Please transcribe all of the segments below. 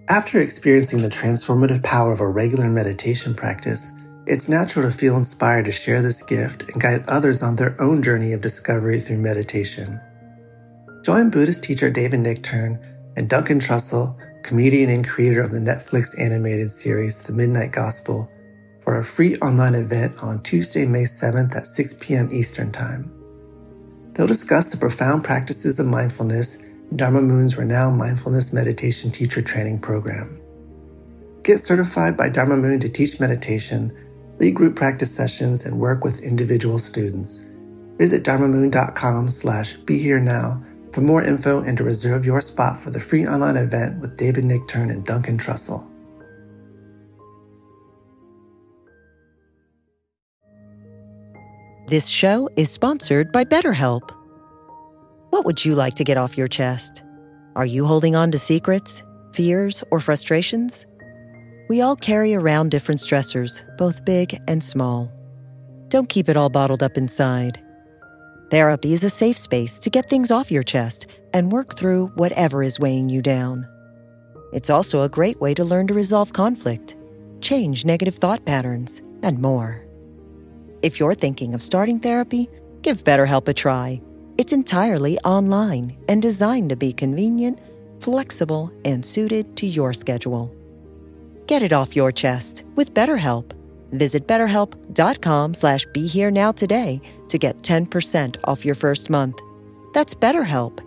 After experiencing the transformative power of a regular meditation practice, it's natural to feel inspired to share this gift and guide others on their own journey of discovery through meditation. Join Buddhist teacher David Nichtern and Duncan Trussell, comedian and creator of the Netflix animated series The Midnight Gospel, for a free online event on Tuesday, May 7th at 6 p.m. Eastern Time. They'll discuss the profound practices of mindfulness in Dharma Moon's renowned mindfulness meditation teacher training program. Get certified by Dharma Moon to teach meditation, lead group practice sessions, and work with individual students. Visit dharmamoon.com/BeHereNow for more info and to reserve your spot for the free online event with David Nichtern and Duncan Trussell. This show is sponsored by BetterHelp. What would you like to get off your chest? Are you holding on to secrets, fears, or frustrations? We all carry around different stressors, both big and small. Don't keep it all bottled up inside. Therapy is a safe space to get things off your chest and work through whatever is weighing you down. It's also a great way to learn to resolve conflict, change negative thought patterns, and more. If you're thinking of starting therapy, give BetterHelp a try. It's entirely online and designed to be convenient, flexible, and suited to your schedule. Get it off your chest with BetterHelp. Visit BetterHelp.com/BeHereNow today to get 10% off your first month. That's BetterHelp,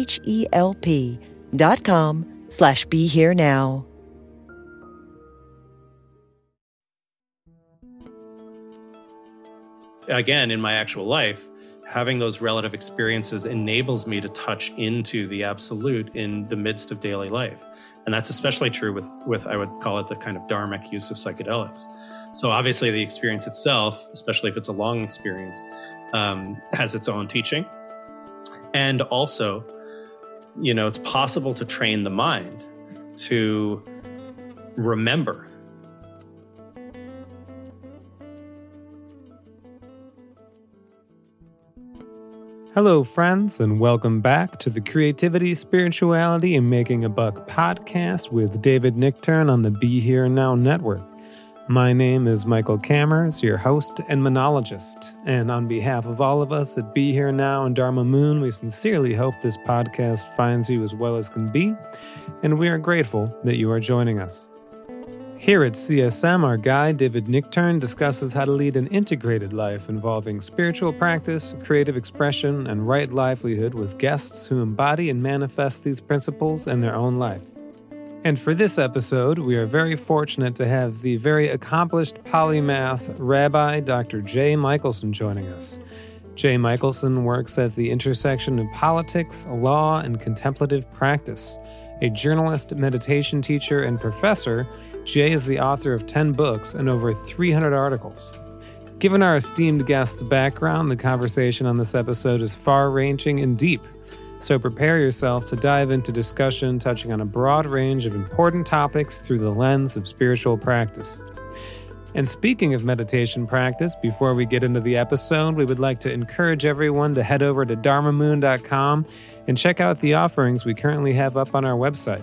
HELP.com/BeHereNow. Again, in my actual life, having those relative experiences enables me to touch into the absolute in the midst of daily life. And that's especially true with I would call it the kind of dharmic use of psychedelics. So obviously the experience itself, especially if it's a long experience, has its own teaching. And also, it's possible to train the mind to remember. Hello, friends, and welcome back to the Creativity, Spirituality, and Making a Buck podcast with David Nichtern on the Be Here Now Network. My name is Michael Cammers, your host and monologist, and on behalf of all of us at Be Here Now and Dharma Moon, we sincerely hope this podcast finds you as well as can be, and we are grateful that you are joining us. Here at CSM, our guide, David Nichtern, discusses how to lead an integrated life involving spiritual practice, creative expression, and right livelihood with guests who embody and manifest these principles in their own life. And for this episode, we are very fortunate to have the very accomplished polymath Rabbi Dr. Jay Michaelson joining us. Jay Michaelson works at the intersection of politics, law, and contemplative practice. A journalist, meditation teacher, and professor, Jay is the author of 10 books and over 300 articles. Given our esteemed guest's background, the conversation on this episode is far-ranging and deep. So prepare yourself to dive into discussion touching on a broad range of important topics through the lens of spiritual practice. And speaking of meditation practice, before we get into the episode, we would like to encourage everyone to head over to dharmamoon.com and check out the offerings we currently have up on our website.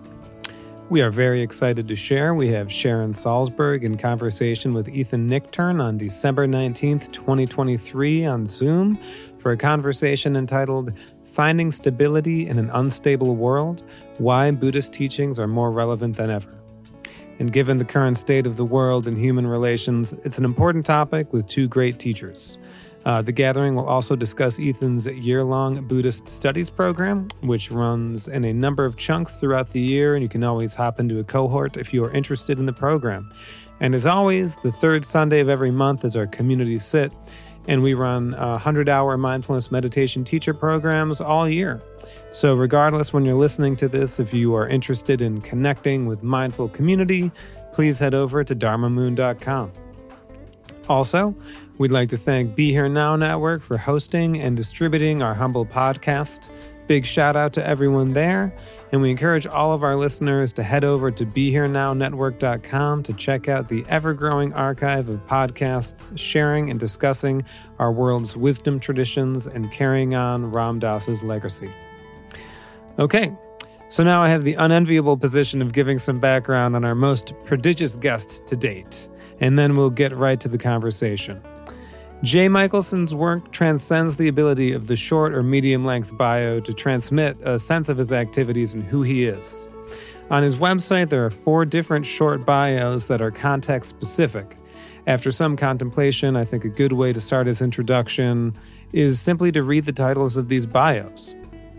We are very excited to share. We have Sharon Salzberg in conversation with Ethan Nichtern on December 19th, 2023 on Zoom for a conversation entitled Finding Stability in an Unstable World, Why Buddhist Teachings Are More Relevant Than Ever. And given the current state of the world and human relations, it's an important topic with two great teachers. The gathering will also discuss Ethan's year-long Buddhist studies program, which runs in a number of chunks throughout the year, and you can always hop into a cohort if you are interested in the program. And as always, the third Sunday of every month is our community sit, and we run 100-hour mindfulness meditation teacher programs all year. So regardless when you're listening to this, if you are interested in connecting with mindful community, please head over to dharmamoon.com. Also, we'd like to thank Be Here Now Network for hosting and distributing our humble podcast. Big shout out to everyone there, and we encourage all of our listeners to head over to BeHereNowNetwork.com to check out the ever-growing archive of podcasts sharing and discussing our world's wisdom traditions and carrying on Ram Dass's legacy. Okay, So now I have the unenviable position of giving some background on our most prodigious guest to date, and then we'll get right to the conversation. Jay Michelson's work transcends the ability of the short or medium-length bio to transmit a sense of his activities and who he is. On his website, there are 4 different short bios that are context-specific. After some contemplation, I think a good way to start his introduction is simply to read the titles of these bios.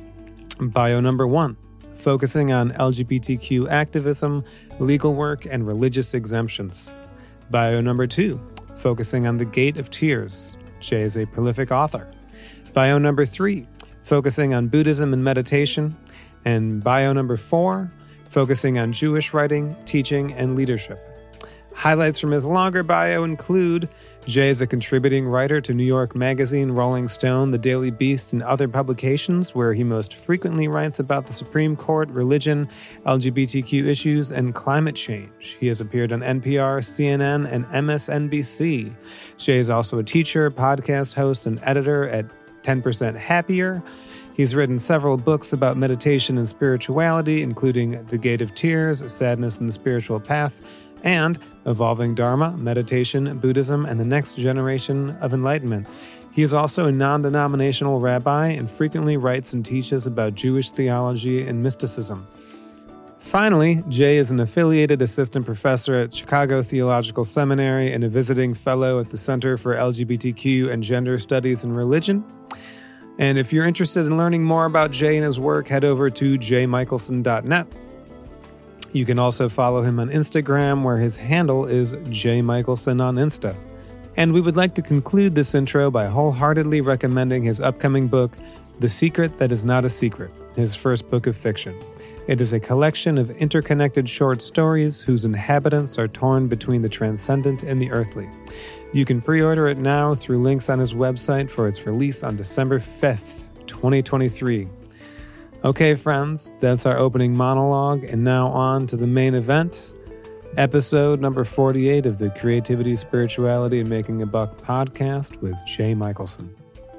Bio number 1, focusing on LGBTQ activism, legal work, and religious exemptions. Bio number 2, focusing on the Gate of Tears. Jay is a prolific author. Bio number 3, focusing on Buddhism and meditation. And bio number 4, focusing on Jewish writing, teaching, and leadership. Highlights from his longer bio include Jay is a contributing writer to New York Magazine, Rolling Stone, The Daily Beast, and other publications where he most frequently writes about the Supreme Court, religion, LGBTQ issues, and climate change. He has appeared on NPR, CNN, and MSNBC. Jay is also a teacher, podcast host, and editor at 10% Happier. He's written several books about meditation and spirituality, including The Gate of Tears, Sadness and the Spiritual Path, and Evolving Dharma, Meditation, Buddhism, and the Next Generation of Enlightenment. He is also a non-denominational rabbi and frequently writes and teaches about Jewish theology and mysticism. Finally, Jay is an affiliated assistant professor at Chicago Theological Seminary and a visiting fellow at the Center for LGBTQ and Gender Studies and Religion. And if you're interested in learning more about Jay and his work, head over to jaymichelson.net. You can also follow him on Instagram, where his handle is jaymichelson on Insta. And we would like to conclude this intro by wholeheartedly recommending his upcoming book, The Secret That Is Not a Secret, his first book of fiction. It is a collection of interconnected short stories whose inhabitants are torn between the transcendent and the earthly. You can pre-order it now through links on his website for its release on December 5th, 2023. Okay, friends, that's our opening monologue, and now on to the main event, episode number 48 of the Creativity, Spirituality, and Making a Buck podcast with Jay Michelson.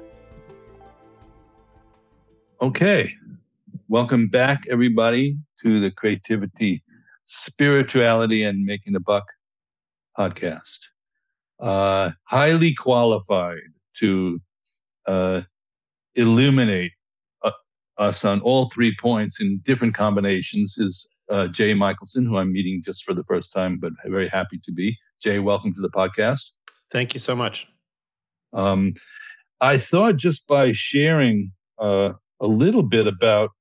Okay, welcome back, everybody, to the Creativity, Spirituality, and Making a Buck podcast. Highly qualified to illuminate us on all 3 points in different combinations is Jay Michelson, who I'm meeting just for the first time, but very happy to be. Jay, welcome to the podcast. Thank you so much. I thought just by sharing a little bit about,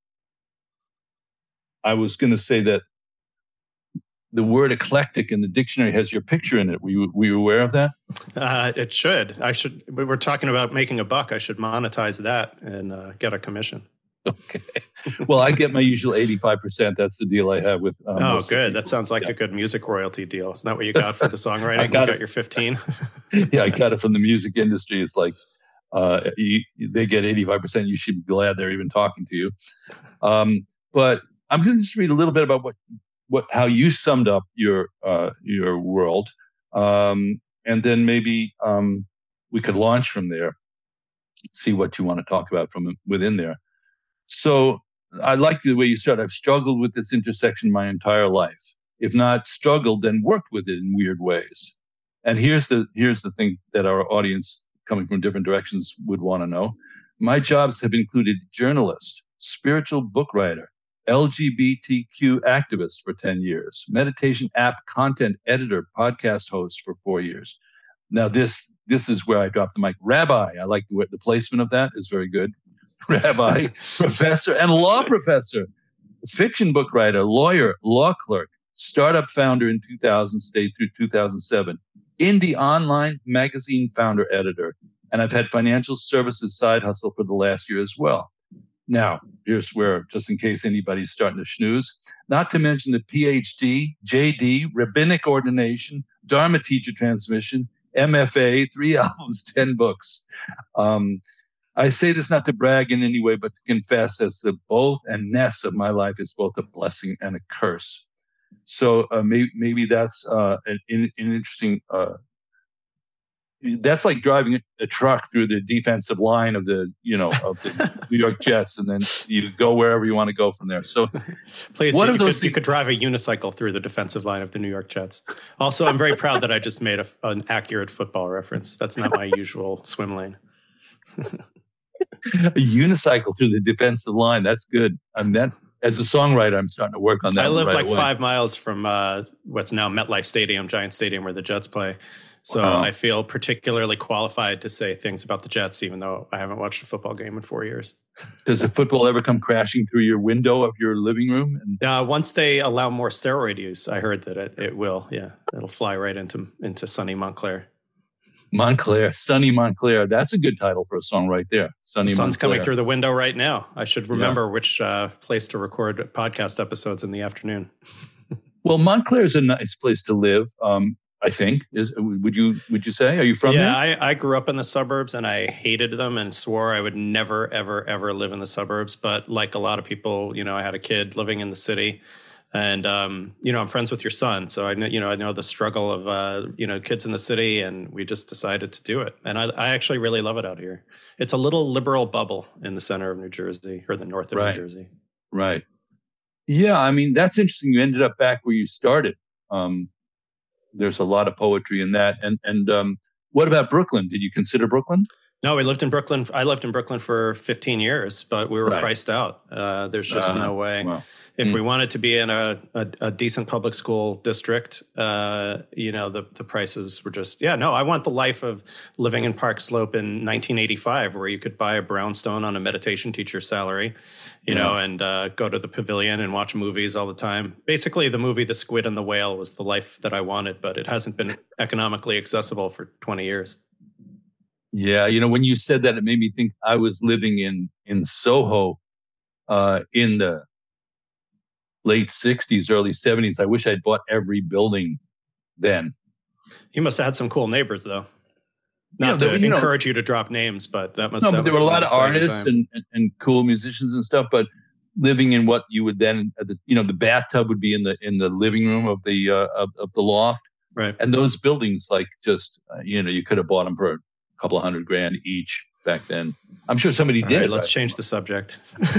I was going to say that the word eclectic in the dictionary has your picture in it. Were you aware of that? It should. We're talking about making a buck. I should monetize that and get a commission. Okay. Well, I get my usual 85%. That's the deal I have with. Oh, good. That sounds like a good music royalty deal. Isn't that what you got for the songwriting? You got your 15. Yeah, I got it from the music industry. It's like they get 85%. You should be glad they're even talking to you. But I'm going to just read a little bit about how you summed up your world, and then maybe we could launch from there. See what you want to talk about from within there. So I like the way you start. I've struggled with this intersection my entire life. If not struggled, then worked with it in weird ways. And here's the thing that our audience coming from different directions would want to know. My jobs have included journalist, spiritual book writer, LGBTQ activist for 10 years, meditation app content editor, podcast host for 4 years. Now this is where I drop the mic. Rabbi, I like the placement of that is very good. Rabbi, professor, and law professor, fiction book writer, lawyer, law clerk, startup founder in 2000, stayed through 2007, indie online magazine founder editor, and I've had financial services side hustle for the last year as well. Now, here's where, just in case anybody's starting to snooze, not to mention the PhD, JD, rabbinic ordination, Dharma teacher transmission, MFA, 3 albums, 10 books. I say this not to brag in any way, but to confess as the both and ness of my life is both a blessing and a curse. So maybe that's an interesting that's like driving a truck through the defensive line of the New York Jets, and then you go wherever you want to go from there. So, please, you could drive a unicycle through the defensive line of the New York Jets. Also, I'm very proud that I just made an accurate football reference. That's not my usual swim lane. A unicycle through the defensive line. That's good. That as a songwriter, I'm starting to work on that. I live right like away. 5 miles from what's now MetLife Stadium, Giant Stadium, where the Jets play. So Wow. I feel particularly qualified to say things about the Jets, even though I haven't watched a football game in 4 years. Does the football ever come crashing through your window of your living room? And Once they allow more steroid use, I heard that it will. Yeah, it'll fly right into sunny Montclair. Sunny Montclair. That's a good title for a song right there. Sunny The sun's Montclair. coming through the window right now. I should remember which place to record podcast episodes in the afternoon. Well, Montclair is a nice place to live. I think would you say? Are you from there? Yeah, I grew up in the suburbs and I hated them and swore I would never, ever, ever live in the suburbs. But like a lot of people, I had a kid living in the city, and I'm friends with your son, so I know the struggle of kids in the city, and we just decided to do it. And I actually really love it out here. It's a little liberal bubble in the center of New Jersey, or the north of New Jersey. Right. Yeah, I mean that's interesting. You ended up back where you started. There's a lot of poetry in that. And what about Brooklyn? Did you consider Brooklyn? No, we lived in Brooklyn. I lived in Brooklyn for 15 years, but we were priced out. There's just no way. Wow. If we wanted to be in a decent public school district, the prices were just, I want the life of living in Park Slope in 1985, where you could buy a brownstone on a meditation teacher's salary, and go to the pavilion and watch movies all the time. Basically, the movie The Squid and the Whale was the life that I wanted, but it hasn't been economically accessible for 20 years. Yeah, when you said that, it made me think I was living in Soho in the late 60s, early 70s. I wish I'd bought every building then. You must have had some cool neighbors, though. Not to encourage you to drop names, but that must. No, that but there were a lot of artists and cool musicians and stuff. But living in what you would then, the bathtub would be in the living room of the loft, right? And those buildings, like just you could have bought them for a couple of $100,000 each back then. I'm sure somebody did. Right, let's change the subject.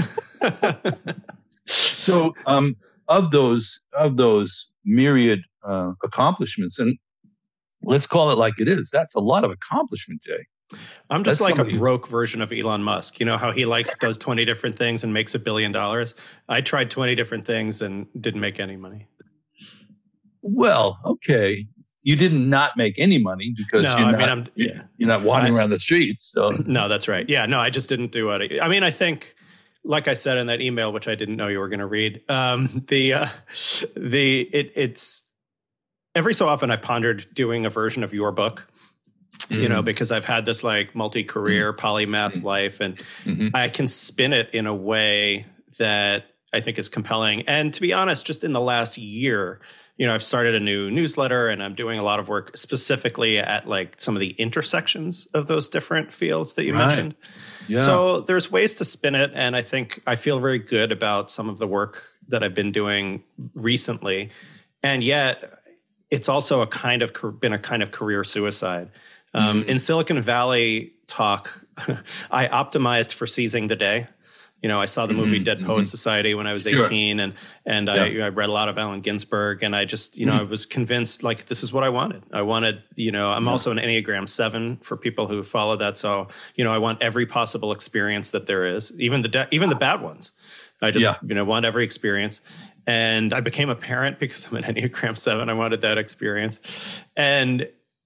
So, of those myriad accomplishments, and let's call it like it is, that's a lot of accomplishment, Jay. I'm just like a broke version of Elon Musk. You know how he does 20 different things and makes $1 billion? I tried 20 different things and didn't make any money. Well, okay. You did not make any money because you're not wandering around the streets. So. No, that's right. Yeah, no, I just didn't do it. I mean, I think, like I said in that email, which I didn't know you were going to read, it's every so often I pondered doing a version of your book, because I've had this like multi-career polymath life, and I can spin it in a way that I think is compelling. And to be honest, just in the last year, I've started a new newsletter and I'm doing a lot of work specifically at like some of the intersections of those different fields that you mentioned. Yeah. So there's ways to spin it. And I think I feel very good about some of the work that I've been doing recently. And yet it's also been a kind of career suicide. In Silicon Valley talk, I optimized for seizing the day. I saw the movie Dead Poets Society when I was 18, and I read a lot of Allen Ginsberg, and I just, I was convinced like this is what I wanted. I'm also an Enneagram 7 for people who follow that. So, I want every possible experience that there is, even the bad ones. I just, want every experience. And I became a parent because I'm an Enneagram 7. I wanted that experience. And,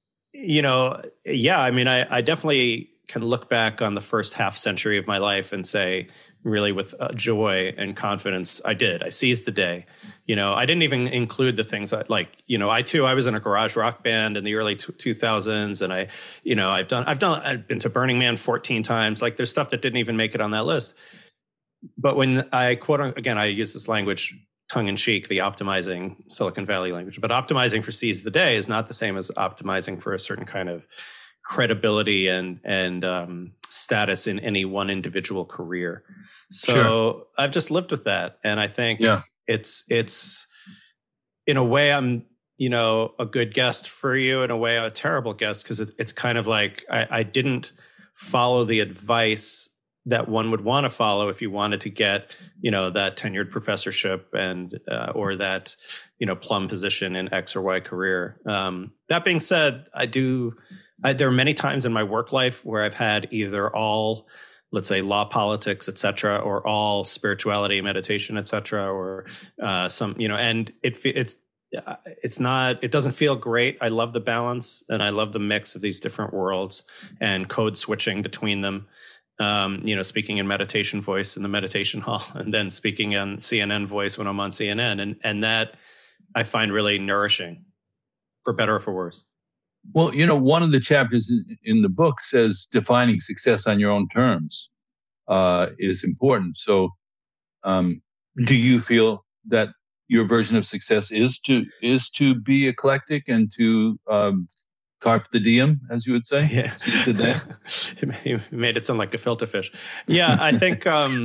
I definitely can look back on the first half century of my life and say, really with joy and confidence, I seized the day. I didn't even include the things I was in a garage rock band in the early 2000s. And I've been to Burning Man 14 times. Like there's stuff that didn't even make it on that list. But when I I use this language tongue in cheek, the optimizing Silicon Valley language, but optimizing for seize the day is not the same as optimizing for a certain kind of credibility and status in any one individual career. So I've just lived with that. And I think it's in a way, I'm a good guest for you, in a way, a terrible guest, because it's kind of like I didn't follow the advice that one would want to follow if you wanted to get, that tenured professorship and or that, plum position in X or Y career. That being said, there are many times in my work life where I've had either all, let's say, law, politics, et cetera, or all spirituality, meditation, et cetera, or some, and it doesn't feel great. I love the balance and I love the mix of these different worlds and code switching between them. Speaking in meditation voice in the meditation hall, and then speaking in CNN voice when I'm on CNN. And that I find really nourishing, for better or for worse. Well, one of the chapters in the book says defining success on your own terms is important. So do you feel that your version of success is to be eclectic and to carpe the diem, as you would say? Yeah. You made it sound like gefilte fish. Yeah, I think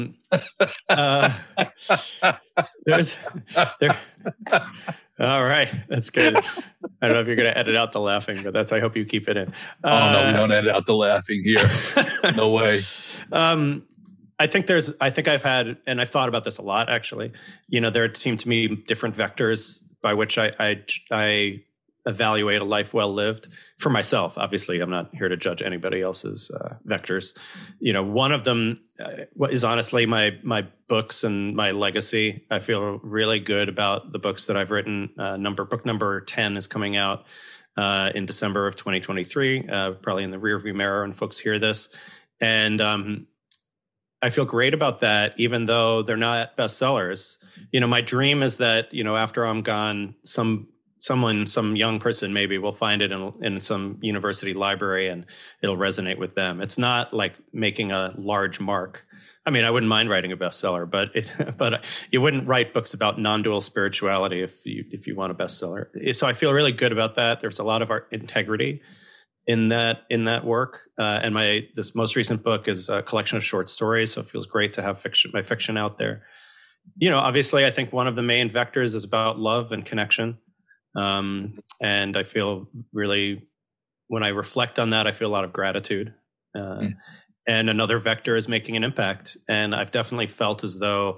all right, that's good. I don't know if you're going to edit out the laughing, but I hope you keep it in. No, we don't edit out the laughing here. No way. I think I've had, and I've thought about this a lot, actually. There seem to me different vectors by which I evaluate a life well lived for myself. Obviously, I'm not here to judge anybody else's vectors. One of them is honestly my books and my legacy. I feel really good about the books that I've written. Book number 10 is coming out in December of 2023, probably in the rearview mirror when folks hear this. And I feel great about that, even though they're not bestsellers. My dream is that, after I'm gone, some young person maybe will find it in some university library and it'll resonate with them. It's not like making a large mark. I mean, I wouldn't mind writing a bestseller, but you wouldn't write books about non-dual spirituality if you want a bestseller. So I feel really good about that. There's a lot of art integrity in that work. And this most recent book is a collection of short stories. So it feels great to have my fiction out there. Obviously, I think one of the main vectors is about love and connection. And I feel really, when I reflect on that, I feel a lot of gratitude. And another vector is making an impact. And I've definitely felt as though,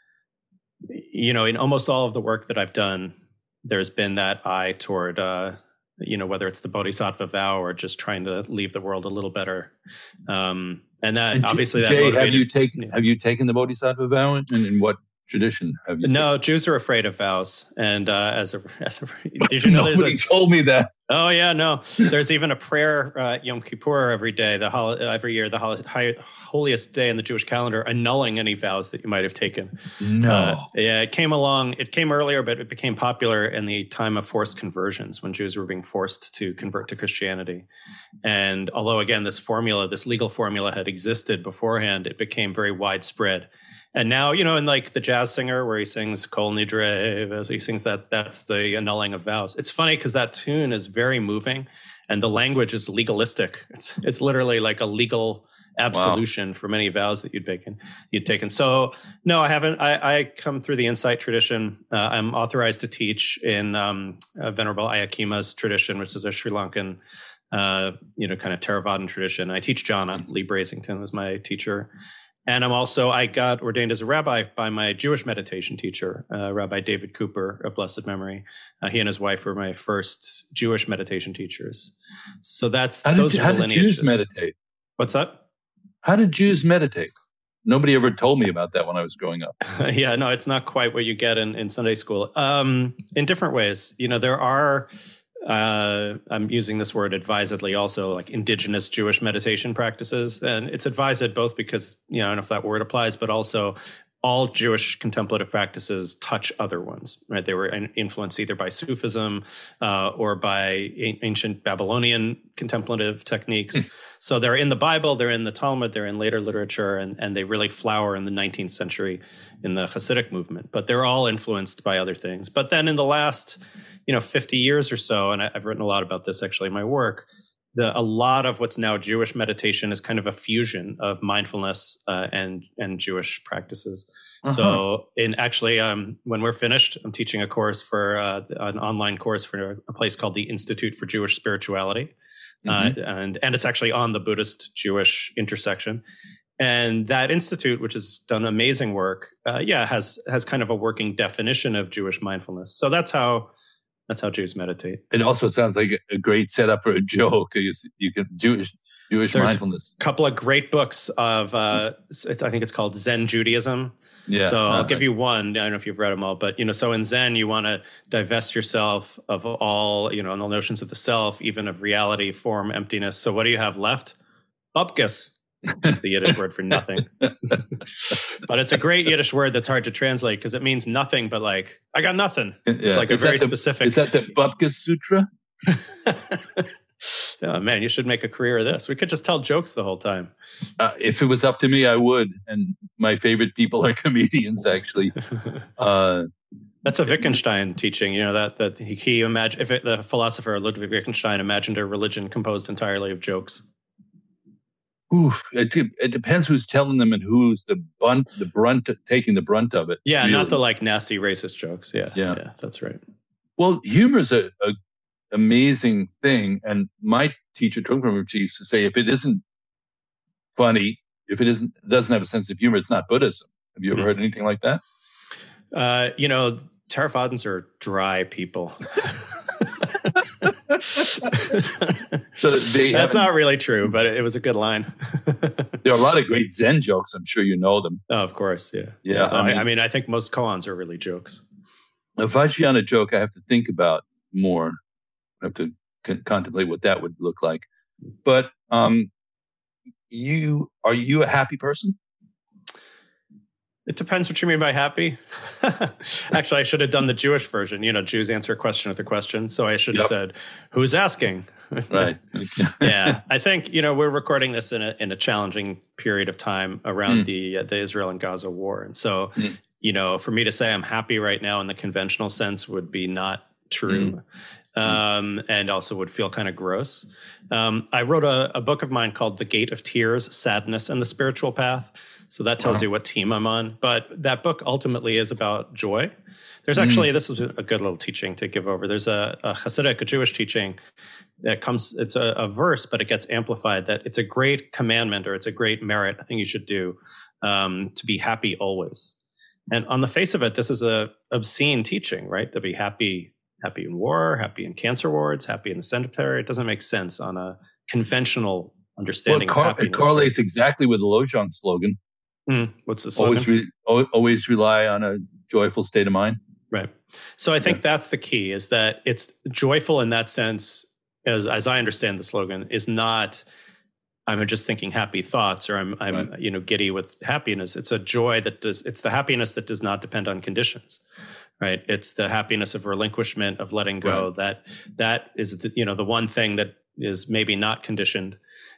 in almost all of the work that I've done, there's been that eye toward, whether it's the Bodhisattva vow or just trying to leave the world a little better. And obviously Jay, have you taken the Bodhisattva vow, and in what tradition have you? No, Jews are afraid of vows, and did you know? Nobody told me that. Oh yeah, no. There's even a prayer Yom Kippur every day, every year, the holiest day in the Jewish calendar, annulling any vows that you might have taken. No, it came earlier, but it became popular in the time of forced conversions when Jews were being forced to convert to Christianity. And although again, this legal formula had existed beforehand, it became very widespread. And now, in like the jazz singer where he sings Kol Nidre, as he sings that's the annulling of vows. It's funny because that tune is very moving and the language is legalistic. It's literally like a legal absolution for many vows that you'd taken. So no, I haven't. I come through the Insight tradition. I'm authorized to teach in Venerable Ayakima's tradition, which is a Sri Lankan, kind of Theravadan tradition. I teach jhana. Lee Brasington was my teacher. And I got ordained as a rabbi by my Jewish meditation teacher, Rabbi David Cooper of blessed memory. He and his wife were my first Jewish meditation teachers. So how did Jews meditate? What's that? How did Jews meditate? Nobody ever told me about that when I was growing up. Yeah, no, it's not quite what you get in Sunday school. In different ways, there are. I'm using this word advisedly also, like indigenous Jewish meditation practices. And it's advised both because, I don't know if that word applies, but also all Jewish contemplative practices touch other ones, right? They were influenced either by Sufism or by ancient Babylonian contemplative techniques. So they're in the Bible, they're in the Talmud, they're in later literature, and they really flower in the 19th century in the Hasidic movement. But they're all influenced by other things. But then in the last 50 years or so, and I've written a lot about this actually in my work, a lot of what's now Jewish meditation is kind of a fusion of mindfulness and Jewish practices. So when we're finished, I'm teaching a course for an online course for a place called the Institute for Jewish Spirituality. And it's actually on the Buddhist Jewish intersection. And that institute, which has done amazing work, has kind of a working definition of Jewish mindfulness. So that's how Jews meditate. It also sounds like a great setup for a joke. You can Jewish There's mindfulness. A couple of great books of I think it's called Zen Judaism. Yeah. So I'll give you one. I don't know if you've read them all, but so in Zen you want to divest yourself of all the notions of the self, even of reality, form, emptiness. So what do you have left? Upkes. Just the Yiddish word for nothing. But it's a great Yiddish word that's hard to translate because it means nothing, but like, I got nothing. It's like a very specific. Is that the Bupkis Sutra? Oh, man, you should make a career of this. We could just tell jokes the whole time. If it was up to me, I would. And my favorite people are comedians, actually. That's a Wittgenstein teaching, that he imagined, the philosopher Ludwig Wittgenstein imagined a religion composed entirely of jokes. Oof! It depends who's telling them and who's taking the brunt of it. Yeah, really. Not the like nasty racist jokes. Yeah, that's right. Well, humor is a amazing thing, and my teacher Trungpa used to say, if it isn't funny, if it doesn't have a sense of humor, it's not Buddhism. Have you ever heard anything like that? Theravadins are dry people. That's not really true, but it was a good line. There are a lot of great Zen jokes. I'm sure you know them. Oh, of course, yeah. Yeah. I think most koans are really jokes. A Vajrayana joke I have to think about more. I have to contemplate what that would look like. But are you a happy person? It depends what you mean by happy. Actually, I should have done the Jewish version. Jews answer question with a question. So I should have said, who's asking? Right. Yeah. I think, we're recording this in a challenging period of time around the Israel and Gaza war. And so, for me to say I'm happy right now in the conventional sense would be not true. And also would feel kind of gross. I wrote a book of mine called The Gate of Tears, Sadness, and the Spiritual Path. So that tells you what team I'm on. But that book ultimately is about joy. There's actually, this is a good little teaching to give over. There's a Hasidic, a Jewish teaching that comes, it's a verse, but it gets amplified that it's a great commandment or it's a great merit, I think you should do, to be happy always. And on the face of it, this is a obscene teaching, right? To be happy in war, happy in cancer wards, happy in the cemetery. It doesn't make sense on a conventional understanding of happiness. It correlates exactly with the Lojong slogan. What's the slogan? Always rely on a joyful state of mind. Right. So I think that's the key, is that it's joyful in that sense, as I understand the slogan, is not I'm just thinking happy thoughts or I'm giddy with happiness. It's a joy it's the happiness that does not depend on conditions. Right. It's the happiness of relinquishment, of letting go. Right. That is the one thing that is maybe not conditioned.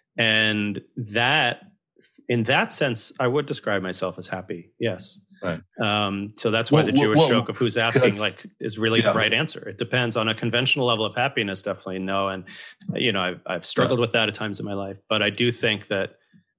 And that, in that sense, I would describe myself as happy. Yes. Right. So that's why the Jewish joke of who's asking is really the right answer. It depends on a conventional level of happiness. Definitely no. And, I've struggled with that at times in my life, but I do think that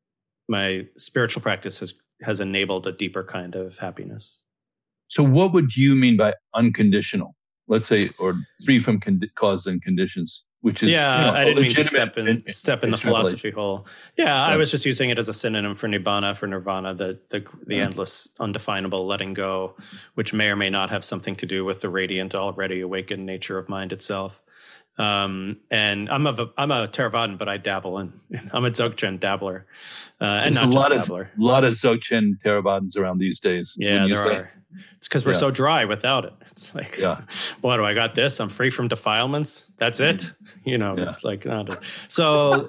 my spiritual practice has enabled a deeper kind of happiness. So what would you mean by unconditional? Let's say, or free from causes and conditions, which is I didn't mean to step in the philosophy hole. I was just using it as a synonym for nibbana, for nirvana, the endless, undefinable letting go, which may or may not have something to do with the radiant, already awakened nature of mind itself. And I'm a Theravadan, but I dabble in. I'm a Dzogchen dabbler, and not just dabbler. A lot of Dzogchen Theravadins around these days. Yeah, there are. It's because we're so dry without it. It's like, what do I got? This? I'm free from defilements. That's it. It's like so.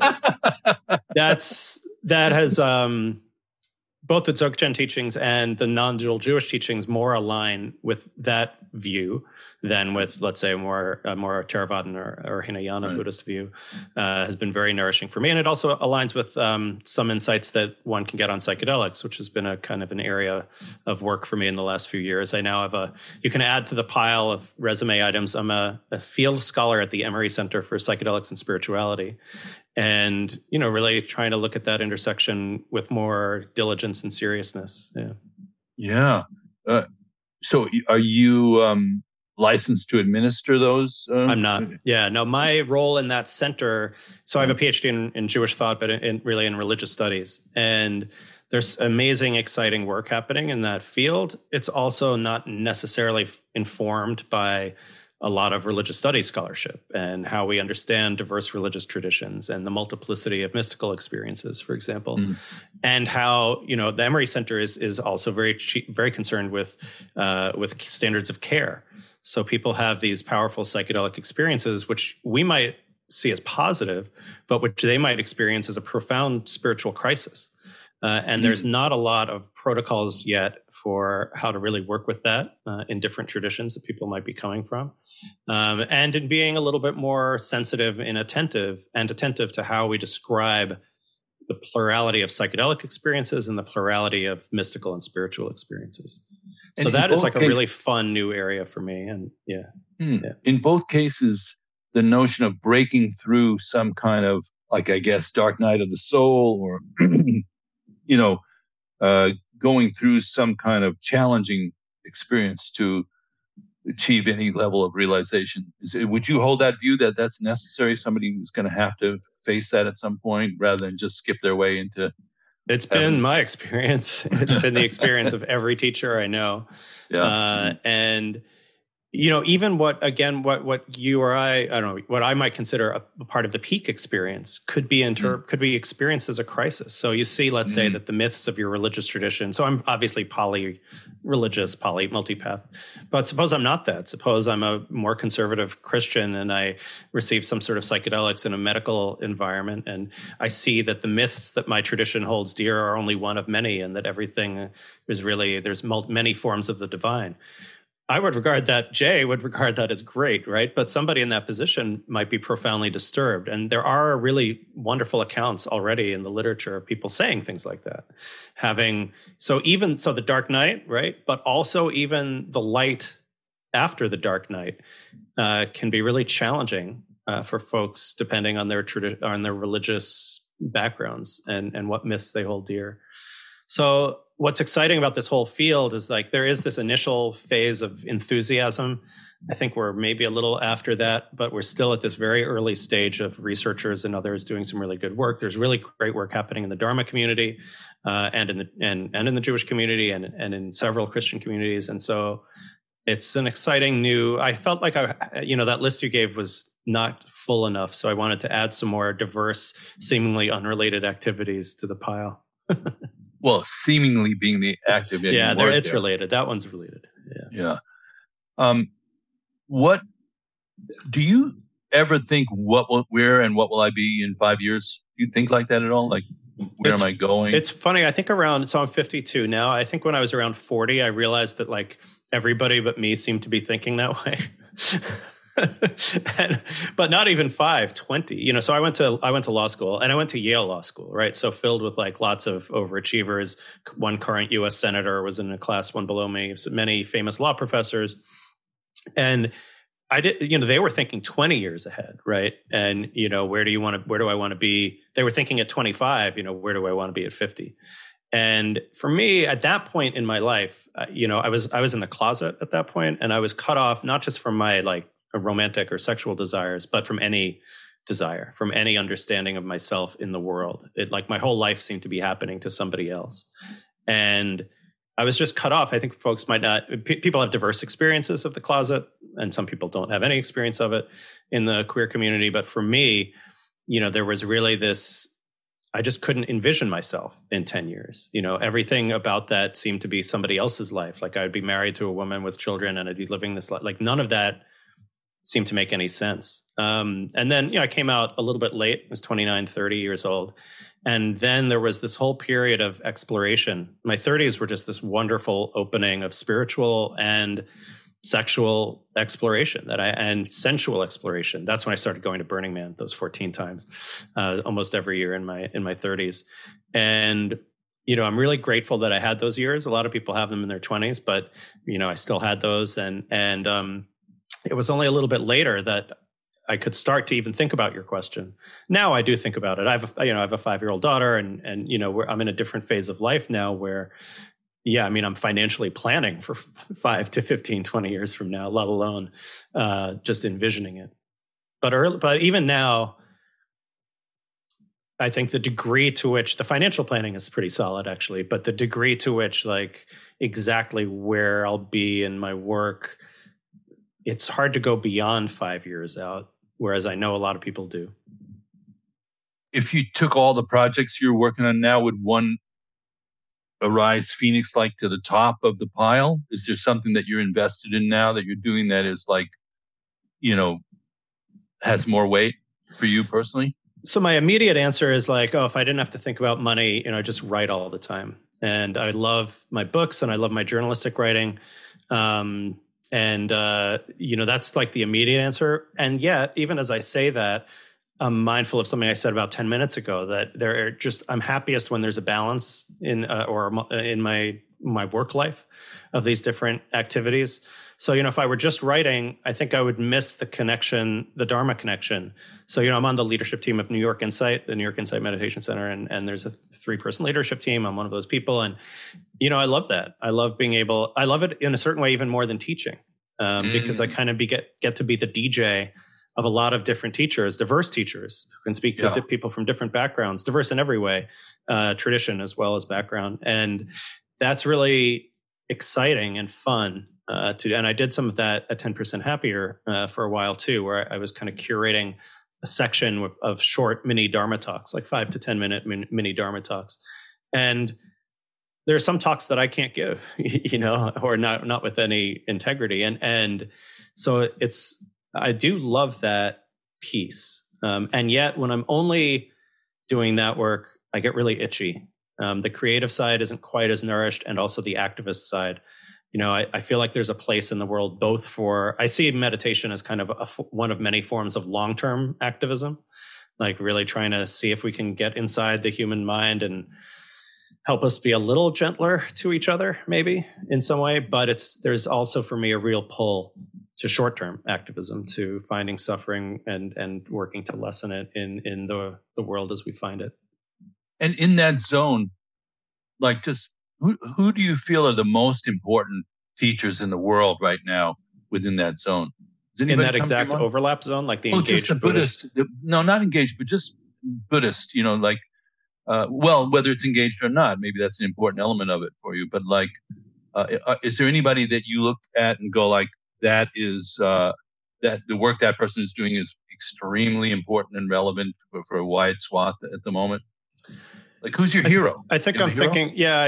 That has both the Dzogchen teachings and the non-dual Jewish teachings more align with that view than with, let's say, a more Theravadan or Hinayana Buddhist view, has been very nourishing for me. And it also aligns with some insights that one can get on psychedelics, which has been a kind of an area of work for me in the last few years. I now have you can add to the pile of resume items. I'm a field scholar at the Emory Center for Psychedelics and Spirituality. and, really trying to look at that intersection with more diligence and seriousness. Yeah. So are you licensed to administer those? I'm not. Yeah, no, my role in that center, so I have a PhD in Jewish thought, but really in religious studies. And there's amazing, exciting work happening in that field. It's also not necessarily informed by a lot of religious studies scholarship and how we understand diverse religious traditions and the multiplicity of mystical experiences, for example, and how the Emory Center is also very concerned with standards of care. So people have these powerful psychedelic experiences, which we might see as positive, but which they might experience as a profound spiritual crisis. And there's not a lot of protocols yet for how to really work with that in different traditions that people might be coming from. And in being a little bit more sensitive and attentive to how we describe the plurality of psychedelic experiences and the plurality of mystical and spiritual experiences. So that is like a really fun new area for me. And in both cases, the notion of breaking through some kind of, like, I guess, dark night of the soul, or going through some kind of challenging experience to achieve any level of realization. Would you hold that view that that's necessary? Somebody who's going to have to face that at some point rather than just skip their way into... It's been my experience. It's been the experience of every teacher I know. Yeah. And even what you or I don't know, what I might consider a part of the peak experience could be could be experienced as a crisis. So you see, let's say that the myths of your religious tradition. So I'm obviously poly-religious, multipath. But suppose I'm not that. Suppose I'm a more conservative Christian and I receive some sort of psychedelics in a medical environment, and I see that the myths that my tradition holds dear are only one of many, and that everything is really, there's many forms of the divine. Jay would regard that as great, right? But somebody in that position might be profoundly disturbed. And there are really wonderful accounts already in the literature of people saying things like that. So the dark night, right? But also even the light after the dark night can be really challenging for folks, depending on their religious backgrounds and what myths they hold dear. So what's exciting about this whole field is, like, there is this initial phase of enthusiasm. I think we're maybe a little after that, but we're still at this very early stage of researchers and others doing some really good work. There's really great work happening in the Dharma community and in the Jewish community and in several Christian communities. And so it's an exciting new, I felt like that list you gave was not full enough. So I wanted to add some more diverse, seemingly unrelated activities to the pile. Well, seemingly being the active. It's related. That one's related. Yeah. What do you ever think? Where and what will I be in 5 years? Do you think like that at all? Like, where am I going? It's funny. I think I'm 52 now. I think when I was around 40, I realized that, like, everybody but me seemed to be thinking that way. But not even 20. So I went to law school, and I went to Yale Law School, right? So filled with, like, lots of overachievers. One current U.S. senator was in a class one below me. So many famous law professors, and I did. They were thinking 20 years ahead, right? And where do I want to be? They were thinking at 25. Where do I want to be at 50? And for me, at that point in my life, I was in the closet at that point, and I was cut off not just from my, like, romantic or sexual desires, but from any desire, from any understanding of myself in the world. My whole life seemed to be happening to somebody else. And I was just cut off. I think folks might not, people have diverse experiences of the closet, and some people don't have any experience of it in the queer community. But for me, there was really this, I just couldn't envision myself in 10 years. Everything about that seemed to be somebody else's life. Like, I'd be married to a woman with children and I'd be living this life. Like, none of that seemed to make any sense. And then, I came out a little bit late. I was 29, 30 years old. And then there was this whole period of exploration. My 30s were just this wonderful opening of spiritual and sexual exploration and sensual exploration. That's when I started going to Burning Man, those 14 times, almost every year in my 30s. And, I'm really grateful that I had those years. A lot of people have them in their 20s, but, I still had those. And it was only a little bit later that I could start to even think about your question. Now I do think about it. I have a 5-year-old daughter, and I'm in a different phase of life now where, I'm financially planning for 5 to 15, 20 years from now, let alone just envisioning it. But even now, I think the degree to which the financial planning is pretty solid, actually, but the degree to which, like, exactly where I'll be in my work, it's hard to go beyond 5 years out, whereas I know a lot of people do. If you took all the projects you're working on now, would one arise Phoenix-like to the top of the pile? Is there something that you're invested in now that you're doing that is like, has more weight for you personally? So my immediate answer is like, if I didn't have to think about money, I just write all the time. And I love my books and I love my journalistic writing. That's like the immediate answer. And yet, even as I say that, I'm mindful of something I said about 10 minutes ago, that I'm happiest when there's a balance in my work life of these different activities. So, if I were just writing, I think I would miss the connection, the Dharma connection. So, I'm on the leadership team of New York Insight, the New York Insight Meditation Center, and there's a 3-person leadership team. I'm one of those people. And, I love that. I love I love it in a certain way, even more than teaching, because I kind of get to be the DJ of a lot of different teachers, diverse teachers who can speak to people from different backgrounds, diverse in every way, tradition as well as background. And that's really exciting and fun and I did some of that at 10% Happier for a while too, where I was kind of curating a section of short mini Dharma talks, like 5 to 10 minute mini Dharma talks. And there are some talks that I can't give, or not with any integrity. And so I do love that piece. And yet when I'm only doing that work, I get really itchy. The creative side isn't quite as nourished, and also the activist side. I feel like there's a place in the world both for, I see meditation as kind of one of many forms of long-term activism, like really trying to see if we can get inside the human mind and help us be a little gentler to each other, maybe in some way. But there's also for me a real pull to short-term activism, to finding suffering and working to lessen it in the world as we find it. And in that zone, like, just who do you feel are the most important teachers in the world right now within that zone? In that exact overlap zone, like the engaged just Buddhist? No, not engaged, but just Buddhist, whether it's engaged or not, maybe that's an important element of it for you. But like, is there anybody that you look at and go like, that is, that the work that person is doing is extremely important and relevant for a wide swath at the moment? Like, who's your hero? I think I'm thinking,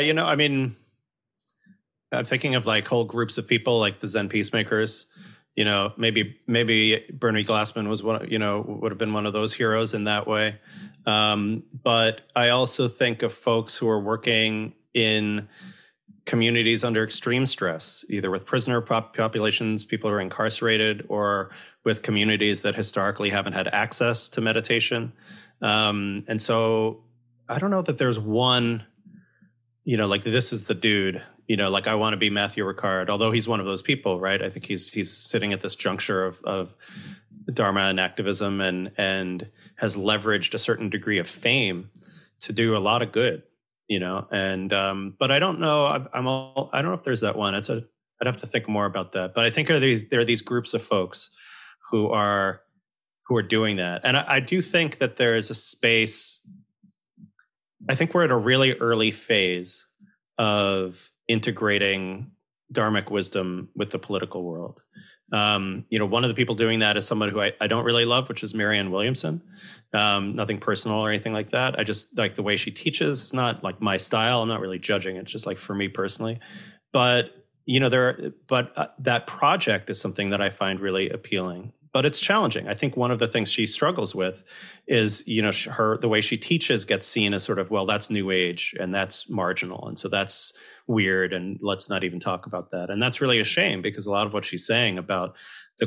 I'm thinking of like whole groups of people, like the Zen peacemakers. Maybe Bernie Glassman was would have been one of those heroes in that way. But I also think of folks who are working in communities under extreme stress, either with prisoner populations, people who are incarcerated, or with communities that historically haven't had access to meditation. And so I don't know that there's one, like this is the dude, like I want to be Matthew Ricard, although he's one of those people, right? I think he's sitting at this juncture of Dharma and activism and has leveraged a certain degree of fame to do a lot of good, but I don't know. I don't know if there's that one. I'd have to think more about that. But I think there are these groups of folks who are doing that. And I do think that there is a space. I think we're at a really early phase of integrating Dharmic wisdom with the political world. One of the people doing that is someone who I don't really love, which is Marianne Williamson. Nothing personal or anything like that. I just like the way she teaches. It's not like my style. I'm not really judging. It's just like for me personally. But, that project is something that I find really appealing. But it's challenging. I think one of the things she struggles with is, the way she teaches gets seen as sort of, well, that's new age and that's marginal. And so that's weird. And let's not even talk about that. And that's really a shame, because a lot of what she's saying about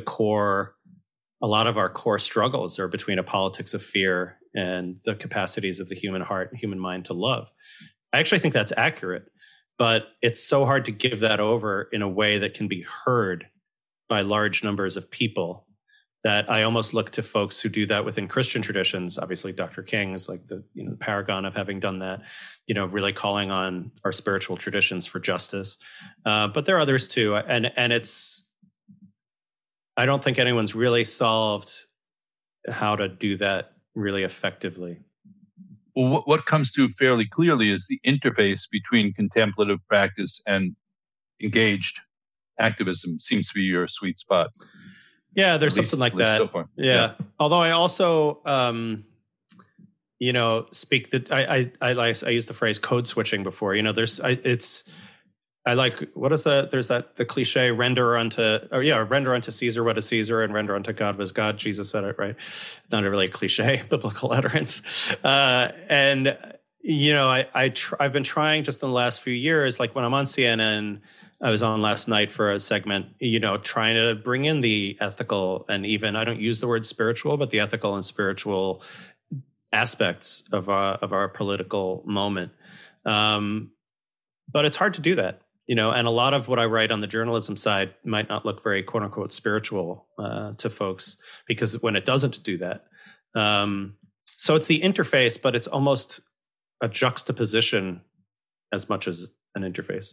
a lot of our core struggles are between a politics of fear and the capacities of the human heart and human mind to love. I actually think that's accurate, but it's so hard to give that over in a way that can be heard by large numbers of people. that I almost look to folks who do that within Christian traditions. Obviously, Dr. King is like the paragon of having done that, really calling on our spiritual traditions for justice. But there are others too. And I don't think anyone's really solved how to do that really effectively. Well, what comes through fairly clearly is the interface between contemplative practice and engaged activism seems to be your sweet spot. Yeah, there's something like that. So far. Yeah. Although I also, speak that I used the phrase code switching before. There's the cliche render unto Caesar what is Caesar and render unto God what is God. Jesus said it, right? Not a really cliche biblical utterance. I've been trying just in the last few years, like when I'm on CNN, I was on last night for a segment, trying to bring in the ethical and even, I don't use the word spiritual, but the ethical and spiritual aspects of our political moment. But it's hard to do that, and a lot of what I write on the journalism side might not look very quote unquote spiritual to folks because when it doesn't do that. So it's the interface, but it's almost a juxtaposition as much as an interface.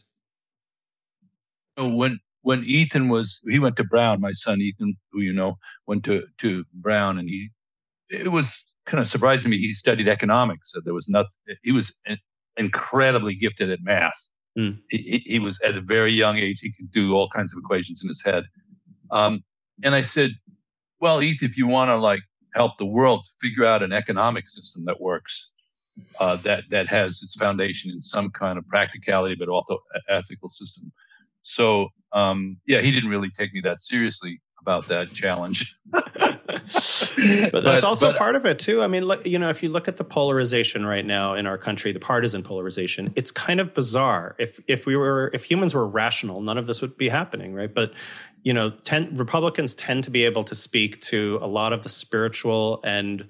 When Ethan he went to Brown, my son Ethan, who went to Brown, and it was kind of surprising to me. He studied economics, so there was nothing. He was incredibly gifted at math. Mm. He was at a very young age. He could do all kinds of equations in his head. And I said, "Well, Ethan, if you want to help the world, figure out an economic system that works, that has its foundation in some kind of practicality, but also ethical system." So, he didn't really take me that seriously about that challenge. But that's also part of it too. I mean, if you look at the polarization right now in our country, the partisan polarization, it's kind of bizarre. If humans were rational, none of this would be happening, right? But Republicans tend to be able to speak to a lot of the spiritual and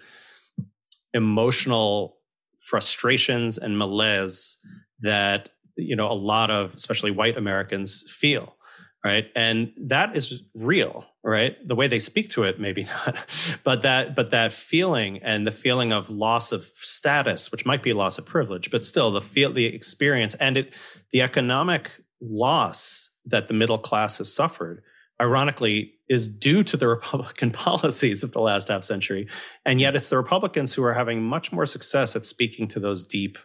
emotional frustrations and malaise that a lot of especially white Americans feel, right? And that is real, right? The way they speak to it, maybe not, but that feeling and the feeling of loss of status, which might be a loss of privilege, but still the experience and the economic loss that the middle class has suffered, ironically, is due to the Republican policies of the last half century. And yet it's the Republicans who are having much more success at speaking to those deep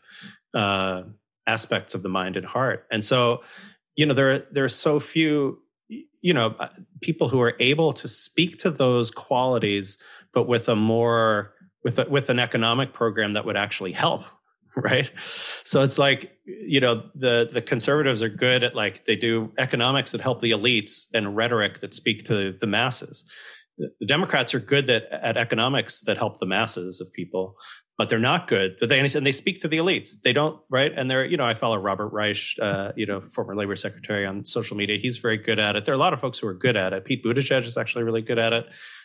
aspects of the mind and heart. And so, there are so few, people who are able to speak to those qualities, but with with an economic program that would actually help. Right. So it's like, the conservatives are good at they do economics that help the elites and rhetoric that speak to the masses. The Democrats are good at economics that help the masses of people, but they're not good. And they speak to the elites. They don't, right? And they're, I follow Robert Reich, former labor secretary on social media. He's very good at it. There are a lot of folks who are good at it. Pete Buttigieg is actually really good at it.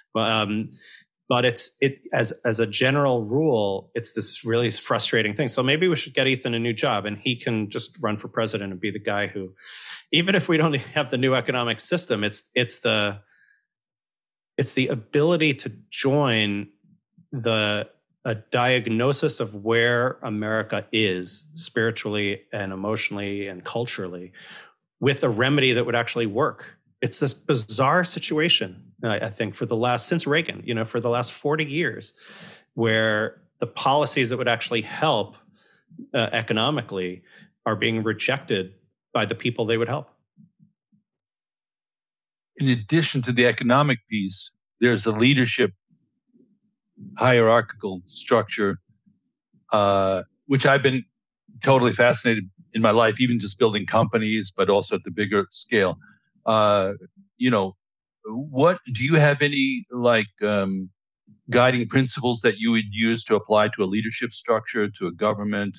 But as a general rule, it's this really frustrating thing. So maybe we should get Ethan a new job and he can just run for president and be the guy who, even if we don't have the new economic system, it's the ability to join a diagnosis of where America is spiritually and emotionally and culturally with a remedy that would actually work. It's this bizarre situation, I think, since Reagan, for the last 40 years, where the policies that would actually help economically are being rejected by the people they would help. In addition to the economic piece, there's the leadership hierarchical structure, which I've been totally fascinated in my life, even just building companies, but also at the bigger scale. What do you have any guiding principles that you would use to apply to a leadership structure, to a government?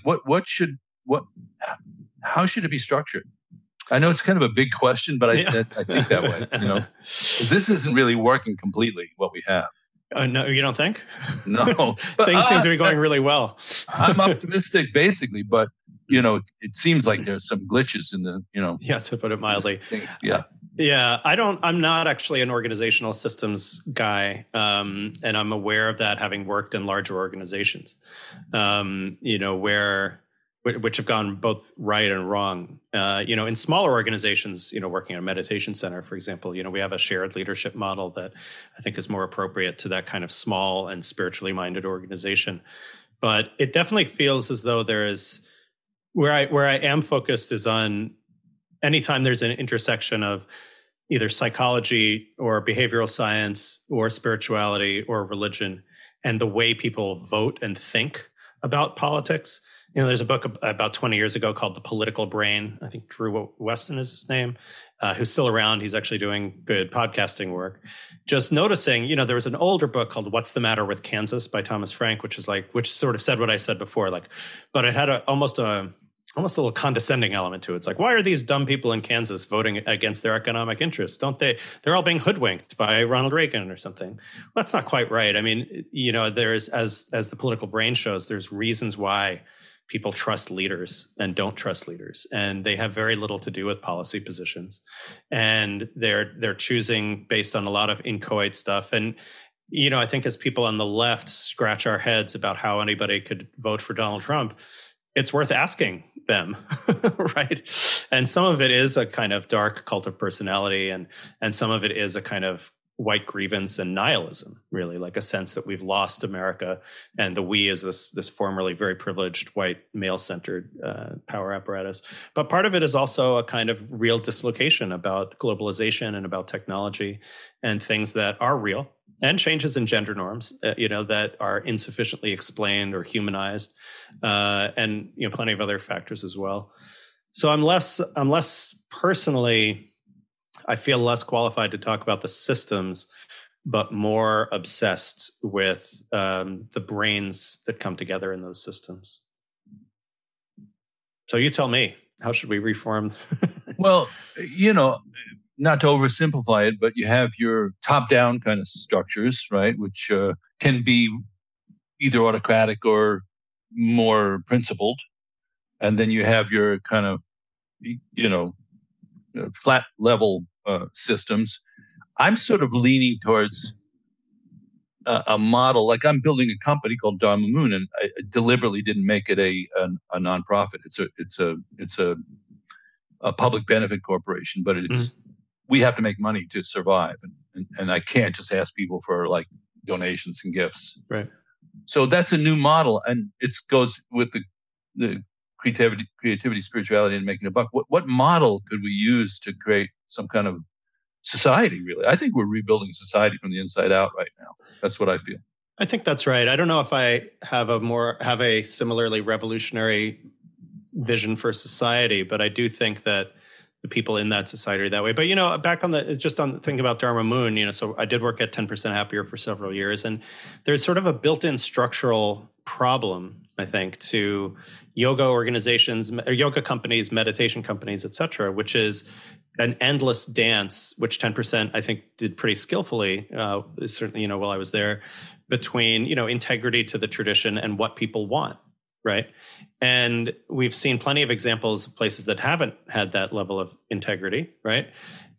How should it be structured? I know it's kind of a big question, but I think that way, 'cause this isn't really working completely what we have. No, you don't think? No. Things seem to be going really well. I'm optimistic, basically, but, it seems like there's some glitches in the, Yeah, to put it mildly. Yeah. Yeah, I'm not actually an organizational systems guy. And I'm aware of that, having worked in larger organizations, which have gone both right and wrong. In smaller organizations, working at a meditation center, for example, we have a shared leadership model that I think is more appropriate to that kind of small and spiritually minded organization. But it definitely feels as though there is, where I am focused is on anytime there's an intersection of either psychology or behavioral science or spirituality or religion and the way people vote and think about politics. There's a book about 20 years ago called The Political Brain. I think Drew Weston is his name, who's still around. He's actually doing good podcasting work. Just noticing, there was an older book called What's the Matter with Kansas by Thomas Frank, which sort of said what I said before, but it had almost a little condescending element to it. It's like, why are these dumb people in Kansas voting against their economic interests? They're all being hoodwinked by Ronald Reagan or something. Well, that's not quite right. I mean, there's, as the Political Brain shows, there's reasons why people trust leaders and don't trust leaders. And they have very little to do with policy positions. And they're choosing based on a lot of inchoate stuff. And, I think as people on the left scratch our heads about how anybody could vote for Donald Trump, it's worth asking them, right? And some of it is a kind of dark cult of personality, and some of it is a kind of white grievance and nihilism, really, like a sense that we've lost America, and the we is this formerly very privileged white male-centered power apparatus. But part of it is also a kind of real dislocation about globalization and about technology and things that are real, and changes in gender norms, that are insufficiently explained or humanized, and plenty of other factors as well. So I'm less personally, I feel less qualified to talk about the systems, but more obsessed with the brains that come together in those systems. So you tell me, how should we reform? Well, not to oversimplify it, but you have your top-down kind of structures, right, which can be either autocratic or more principled. And then you have your kind of, flat level systems. I'm sort of leaning towards a model, like I'm building a company called Dharma Moon, and I deliberately didn't make it a nonprofit. It's a public benefit corporation, but it's we have to make money to survive, and I can't just ask people for like donations and gifts. Right. So that's a new model, and it goes with the creativity, spirituality, and making a buck. What model could we use to create some kind of society, really? I think we're rebuilding society from the inside out right now. That's what I feel. I think that's right. I don't know if I have a similarly revolutionary vision for society, but I do think that the people in that society are that way. But, back on thinking about Dharma Moon, so I did work at 10% Happier for several years, and there's sort of a built-in structural problem, I think, to yoga organizations, or yoga companies, meditation companies, et cetera, which is an endless dance, which 10%, I think, did pretty skillfully, certainly, while I was there, between, integrity to the tradition and what people want. Right. And we've seen plenty of examples of places that haven't had that level of integrity. Right.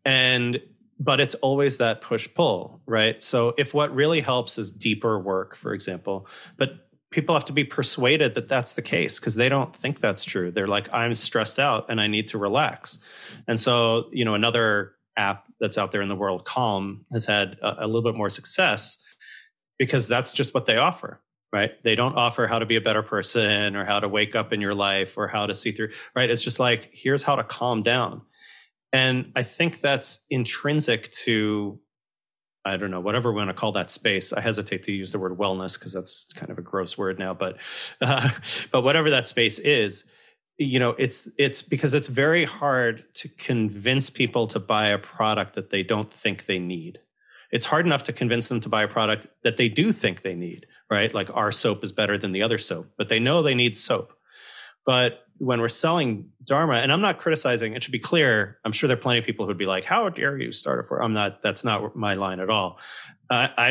But it's always that push-pull. Right. So if what really helps is deeper work, for example, but people have to be persuaded that that's the case because they don't think that's true. They're like, I'm stressed out and I need to relax. And so, another app that's out there in the world, Calm, has had a little bit more success because that's just what they offer. Right. They don't offer how to be a better person or how to wake up in your life or how to see through. Right. It's just like, here's how to calm down. And I think that's intrinsic to, I don't know, whatever we want to call that space. I hesitate to use the word wellness because that's kind of a gross word now. But whatever that space is, it's because it's very hard to convince people to buy a product that they don't think they need. It's hard enough to convince them to buy a product that they do think they need, right? Like our soap is better than the other soap, but they know they need soap. But when we're selling Dharma, and I'm not criticizing, it should be clear, I'm sure there are plenty of people who'd be like, how dare you start it for? That's not my line at all. I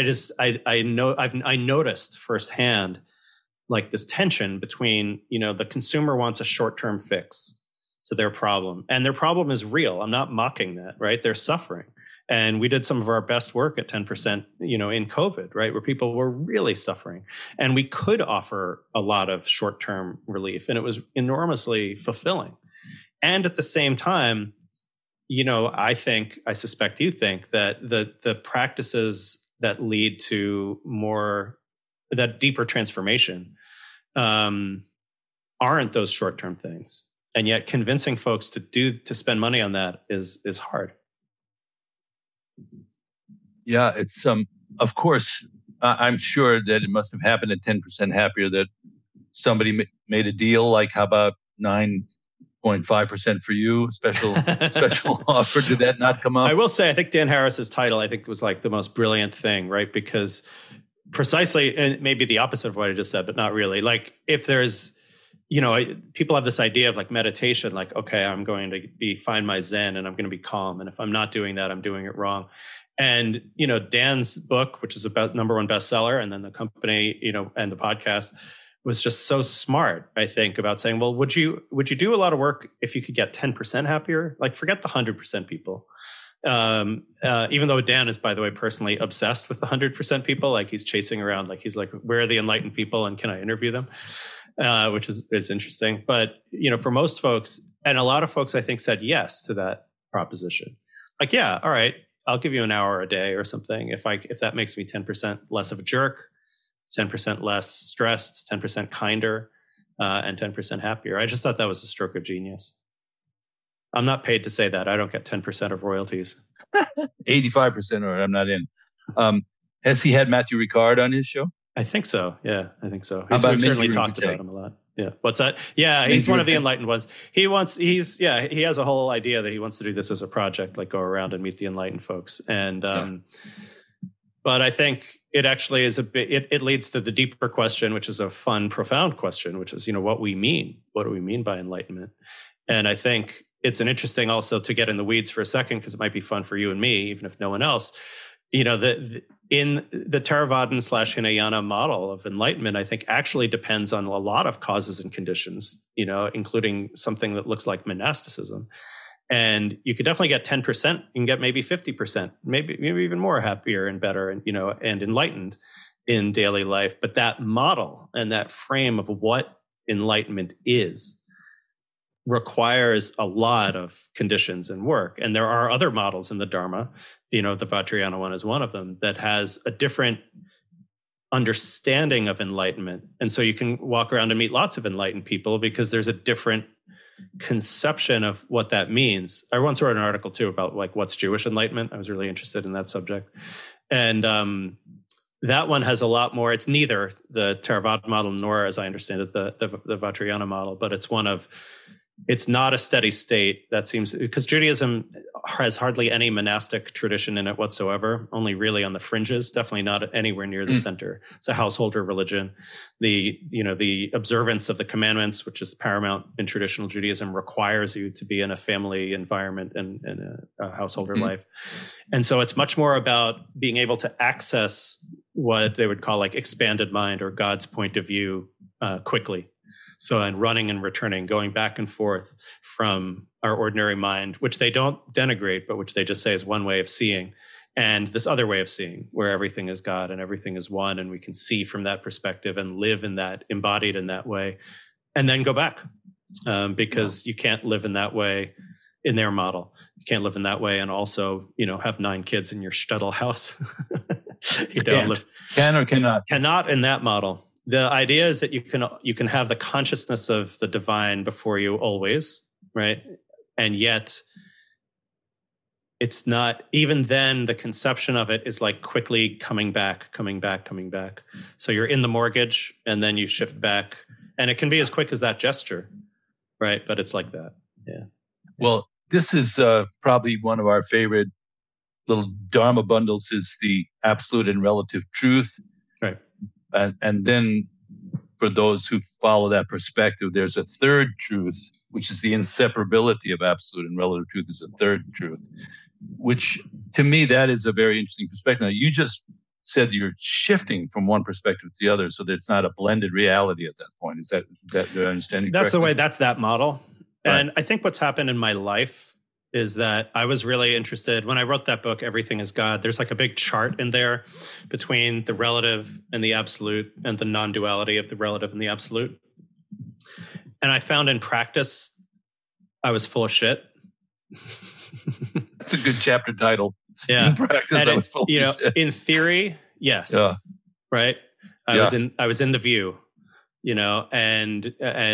noticed firsthand like this tension between, the consumer wants a short-term fix. to their problem. And their problem is real. I'm not mocking that, right? They're suffering. And we did some of our best work at 10%, in COVID, right? Where people were really suffering. And we could offer a lot of short-term relief, and it was enormously fulfilling. And at the same time, I suspect you think that the practices that lead to that deeper transformation aren't those short-term things. And yet convincing folks to spend money on that is hard. Yeah, it's of course, I'm sure that it must have happened at 10% Happier that somebody made a deal like, how about 9.5% for you, special offer? Did that not come up? I will say, I think Dan Harris's title, I think, was like the most brilliant thing, right? Because precisely, and maybe the opposite of what I just said, but not really. Like, if there's, people have this idea of like meditation, like, okay, I'm going to find my Zen and I'm going to be calm. And if I'm not doing that, I'm doing it wrong. And, Dan's book, which is about #1 bestseller, and then the company, and the podcast, was just so smart, I think, about saying, well, would you do a lot of work if you could get 10% happier? Like, forget the 100% people. Even though Dan is, by the way, personally obsessed with the 100% people, like he's chasing around, like he's like, where are the enlightened people and can I interview them? Which is interesting. But, for most folks, and a lot of folks, I think, said yes to that proposition. Like, yeah, all right, I'll give you an hour a day or something. If that makes me 10% less of a jerk, 10% less stressed, 10% kinder, and 10% happier. I just thought that was a stroke of genius. I'm not paid to say that. I don't get 10% of royalties. 85%, or I'm not in. Has he had Matthew Ricard on his show? I think so. Yeah, I think so. We've certainly talked about him a lot. Yeah. What's that? Yeah, he's one of the enlightened ones. He has a whole idea that he wants to do this as a project, like go around and meet the enlightened folks. And, but I think it actually is it leads to the deeper question, which is a fun, profound question, which is, what we mean. What do we mean by enlightenment? And I think it's an interesting also to get in the weeds for a second, because it might be fun for you and me, even if no one else. In the Theravadan/Hinayana model of enlightenment, I think actually depends on a lot of causes and conditions, including something that looks like monasticism. And you could definitely get 10%. You can get maybe 50%, maybe even more happier and better and, and enlightened in daily life. But that model and that frame of what enlightenment is requires a lot of conditions and work. And there are other models in the Dharma, the Vajrayana one is one of them, that has a different understanding of enlightenment. And so you can walk around and meet lots of enlightened people because there's a different conception of what that means. I once wrote an article too about like what's Jewish enlightenment. I was really interested in that subject. And that one has a lot more. It's neither the Theravada model nor, as I understand it, the Vajrayana model, but it's not a steady state. That seems, because Judaism has hardly any monastic tradition in it whatsoever, only really on the fringes, definitely not anywhere near the center. It's a householder religion. The observance of the commandments, which is paramount in traditional Judaism, requires you to be in a family environment and a householder life. And so it's much more about being able to access what they would call like expanded mind or God's point of view quickly. So, and running and returning, going back and forth from our ordinary mind, which they don't denigrate, but which they just say is one way of seeing, and this other way of seeing, where everything is God and everything is one, and we can see from that perspective and live in that, embodied in that way, and then go back, because you can't live in that way in their model. You can't live in that way and also, have 9 kids in your shtetl house. Can or cannot? Cannot in that model. The idea is that you can have the consciousness of the divine before you always, right? And yet it's not, even then the conception of it is like quickly coming back. So you're in the mortgage and then you shift back, and it can be as quick as that gesture, right? But it's like that. Yeah. Well, this is probably one of our favorite little Dharma bundles, is the absolute and relative truth. Right. And then for those who follow that perspective, there's a third truth, which is the inseparability of absolute and relative truth is a third truth, which to me, that is a very interesting perspective. Now, you just said you're shifting from one perspective to the other, so that it's not a blended reality at that point. Is that your understanding? That's correctly? The way, that's that model. And I think what's happened in my life is that I was really interested when I wrote that book, Everything is God. There's like a big chart in there between the relative and the absolute and the non-duality of the relative and the absolute. And I found in practice, I was full of shit. That's a good chapter title. Yeah. In practice, I was full of shit. In theory, yes. Yeah. Right. I was in the view, and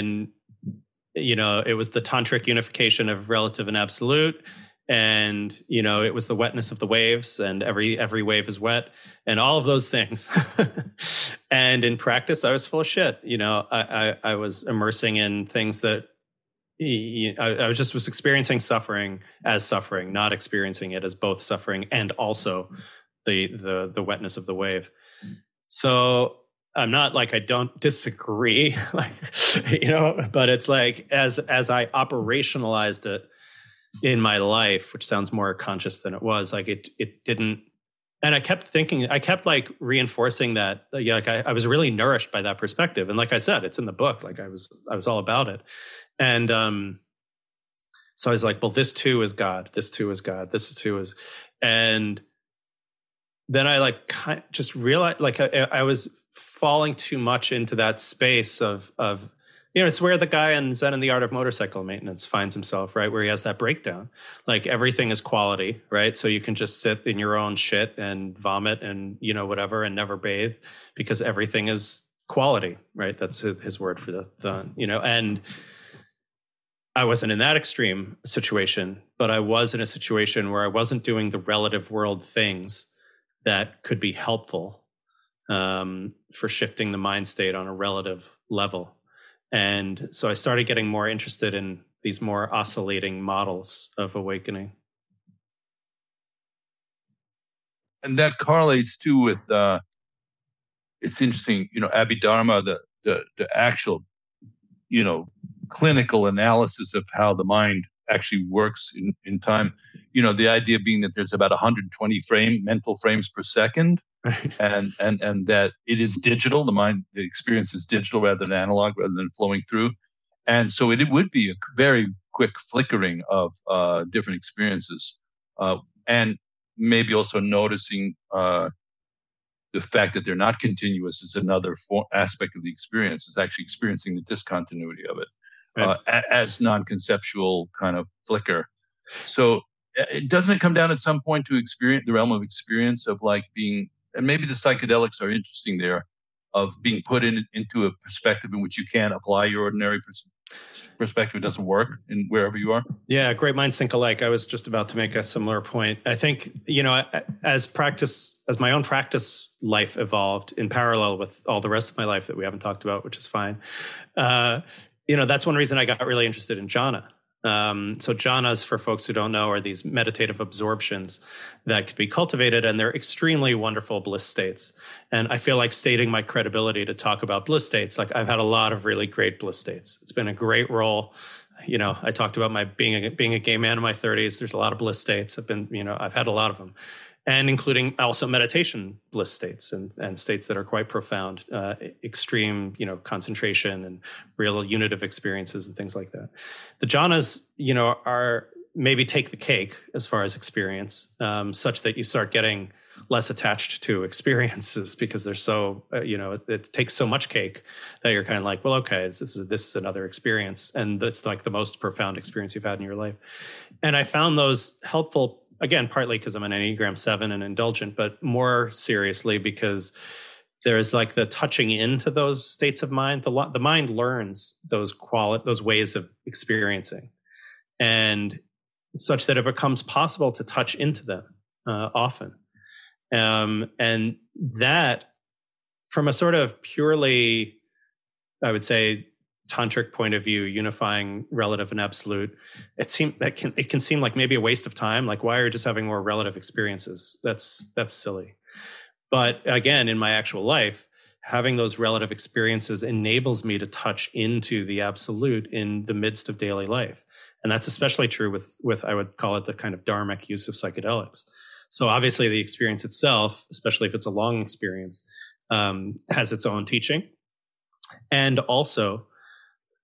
it was the tantric unification of relative and absolute. And, it was the wetness of the waves, and every wave is wet, and all of those things. And in practice, I was full of shit. I was immersing in things that I was experiencing suffering as suffering, not experiencing it as both suffering and also the wetness of the wave. So I'm not like I don't disagree, but it's like as I operationalized it in my life, which sounds more conscious than it was, like it didn't. And I kept like reinforcing that, like I was really nourished by that perspective. And like I said, it's in the book, like I was all about it. And so I was like, well, this too is God. This too is God. This too is. And then I just realized like I was falling too much into that space of it's where the guy in Zen and the Art of Motorcycle Maintenance finds himself, right? Where he has that breakdown. Like everything is quality, right? So you can just sit in your own shit and vomit and, whatever, and never bathe because everything is quality, right? That's his word for the and I wasn't in that extreme situation, but I was in a situation where I wasn't doing the relative world things that could be helpful for shifting the mind state on a relative level. And so I started getting more interested in these more oscillating models of awakening. And that correlates too with, it's interesting, Abhidharma, the actual, clinical analysis of how the mind actually works in time. The idea being that there's about 120 mental frames per second. Right. And that it is digital. The experience is digital rather than analog, rather than flowing through. And so it would be a very quick flickering of different experiences. And maybe also noticing the fact that they're not continuous is another aspect of the experience. It's actually experiencing the discontinuity of it, right, as non-conceptual kind of flicker. So it doesn't come down at some point to experience the realm of experience of like being. And maybe the psychedelics are interesting there, of being put into a perspective in which you can't apply your ordinary perspective. It doesn't work in wherever you are. Yeah, great minds think alike. I was just about to make a similar point. I think, as my own practice life evolved in parallel with all the rest of my life that we haven't talked about, which is fine. That's one reason I got really interested in jhana. So jhanas, for folks who don't know, are these meditative absorptions that could be cultivated, and they're extremely wonderful bliss states. And I feel like stating my credibility to talk about bliss states. Like I've had a lot of really great bliss states. It's been a great role. I talked about my being a gay man in my 30s. There's a lot of bliss states. I've had a lot of them. And including also meditation bliss states and states that are quite profound, extreme, concentration and real unitive experiences and things like that. The jhanas, are maybe take the cake as far as experience, such that you start getting less attached to experiences because they're so, it takes so much cake that you're kind of like, well, okay, this is another experience. And that's like the most profound experience you've had in your life. And I found those helpful. Again, partly because I'm an Enneagram 7 and indulgent, but more seriously because there's like the touching into those states of mind. The mind learns those ways of experiencing, and such that it becomes possible to touch into them often. And that, from a sort of purely, I would say, tantric point of view, unifying relative and absolute, it can seem like maybe a waste of time. Like, why are you just having more relative experiences? That's silly. But again, in my actual life, having those relative experiences enables me to touch into the absolute in the midst of daily life. And that's especially true with I would call it the kind of dharmic use of psychedelics. So obviously the experience itself, especially if it's a long experience, has its own teaching. And also,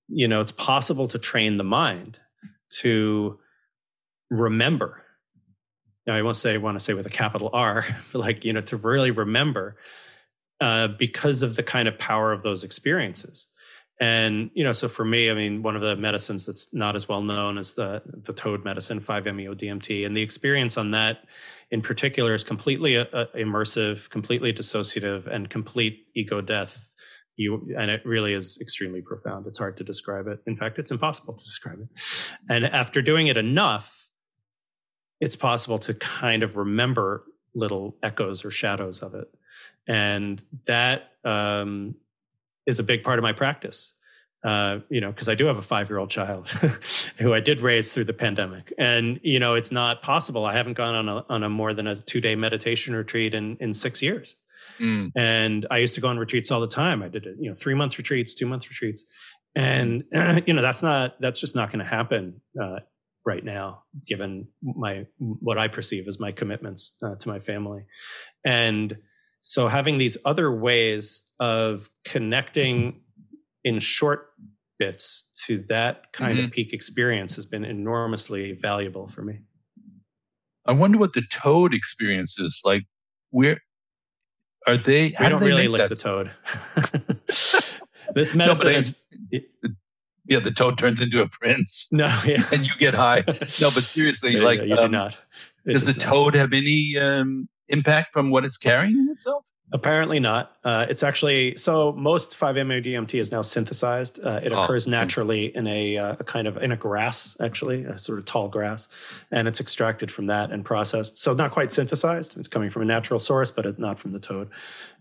it's possible to train the mind to remember. Now, I want to say with a capital R, but to really remember because of the kind of power of those experiences. And, so for me, I mean, one of the medicines that's not as well known is the toad medicine, 5-MeO-DMT. And the experience on that in particular is completely immersive, completely dissociative, and complete ego death. And it really is extremely profound. It's hard to describe it. In fact, it's impossible to describe it. And after doing it enough, it's possible to kind of remember little echoes or shadows of it. And that is a big part of my practice, because I do have a 5-year-old child who I did raise through the pandemic. And, it's not possible. I haven't gone on a more than a 2-day meditation retreat in 6 years. And I used to go on retreats all the time. I did 3-month retreats, 2-month retreats. And, that's just not going to happen right now, given what I perceive as my commitments to my family. And so having these other ways of connecting in short bits to that kind of peak experience has been enormously valuable for me. I wonder what the toad experience is like. Where are they? We don't really lick the toad. This medicine is... Yeah, the toad turns into a prince. No, yeah. And you get high. No, but seriously, you do not. Does the toad have any impact from what it's carrying in itself? Apparently not. It's actually, so most 5-MeO-DMT is now synthesized. It occurs naturally in a kind of in a grass, actually, a sort of tall grass, and it's extracted from that and processed. So not quite synthesized. It's coming from a natural source, but not from the toad.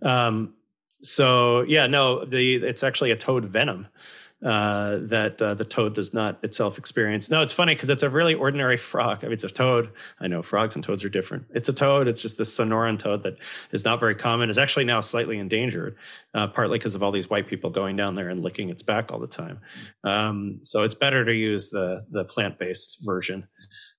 It's actually a toad venom. That the toad does not itself experience. No, it's funny because it's a really ordinary frog. I mean, it's a toad. I know frogs and toads are different. It's a toad. It's just this Sonoran toad that is not very common. Is actually now slightly endangered, partly because of all these white people going down there and licking its back all the time. So it's better to use the plant-based version.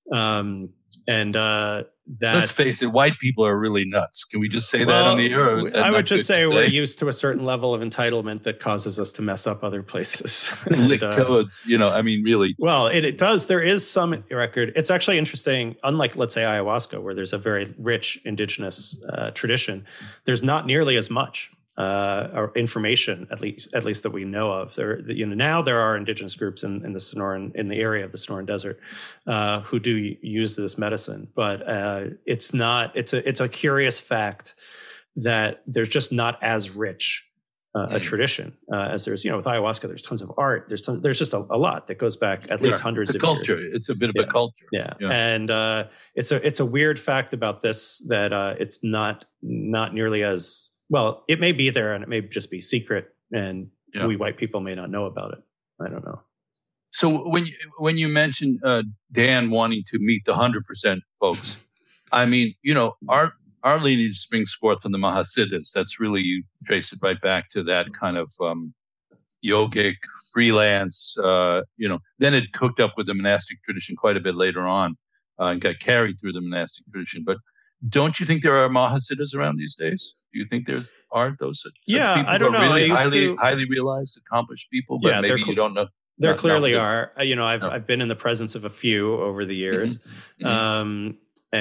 Let's face it, white people are really nuts. Can we just say that on the air? I would just say we're used to a certain level of entitlement that causes us to mess up other places. Lick toads, really. Well, it does. There is some record. It's actually interesting. Unlike, let's say, ayahuasca, where there's a very rich indigenous tradition, there's not nearly as much or information, at least that we know of. Now there are indigenous groups in the Sonoran, in the area of the Sonoran Desert, who do use this medicine, but it's not. It's a curious fact that there's just not as rich a tradition as there's. With ayahuasca, there's tons of art. There's just a lot that goes back at least hundreds of culture. years. It's a bit of a culture. Yeah. And it's a weird fact about this that it's not nearly as. Well, it may be there and it may just be secret, and we white people may not know about it. I don't know. So when you mentioned Dan wanting to meet the 100% folks, I mean, our lineage springs forth from the Mahasiddhas. That's really, you trace it right back to that kind of yogic freelance. Then it cooked up with the monastic tradition quite a bit later on and got carried through the monastic tradition. But don't you think there are Mahasiddhas around these days? Do you think aren't those such people I don't know. Really highly realized, accomplished people, but maybe you don't know. There clearly are. I've been in the presence of a few over the years, and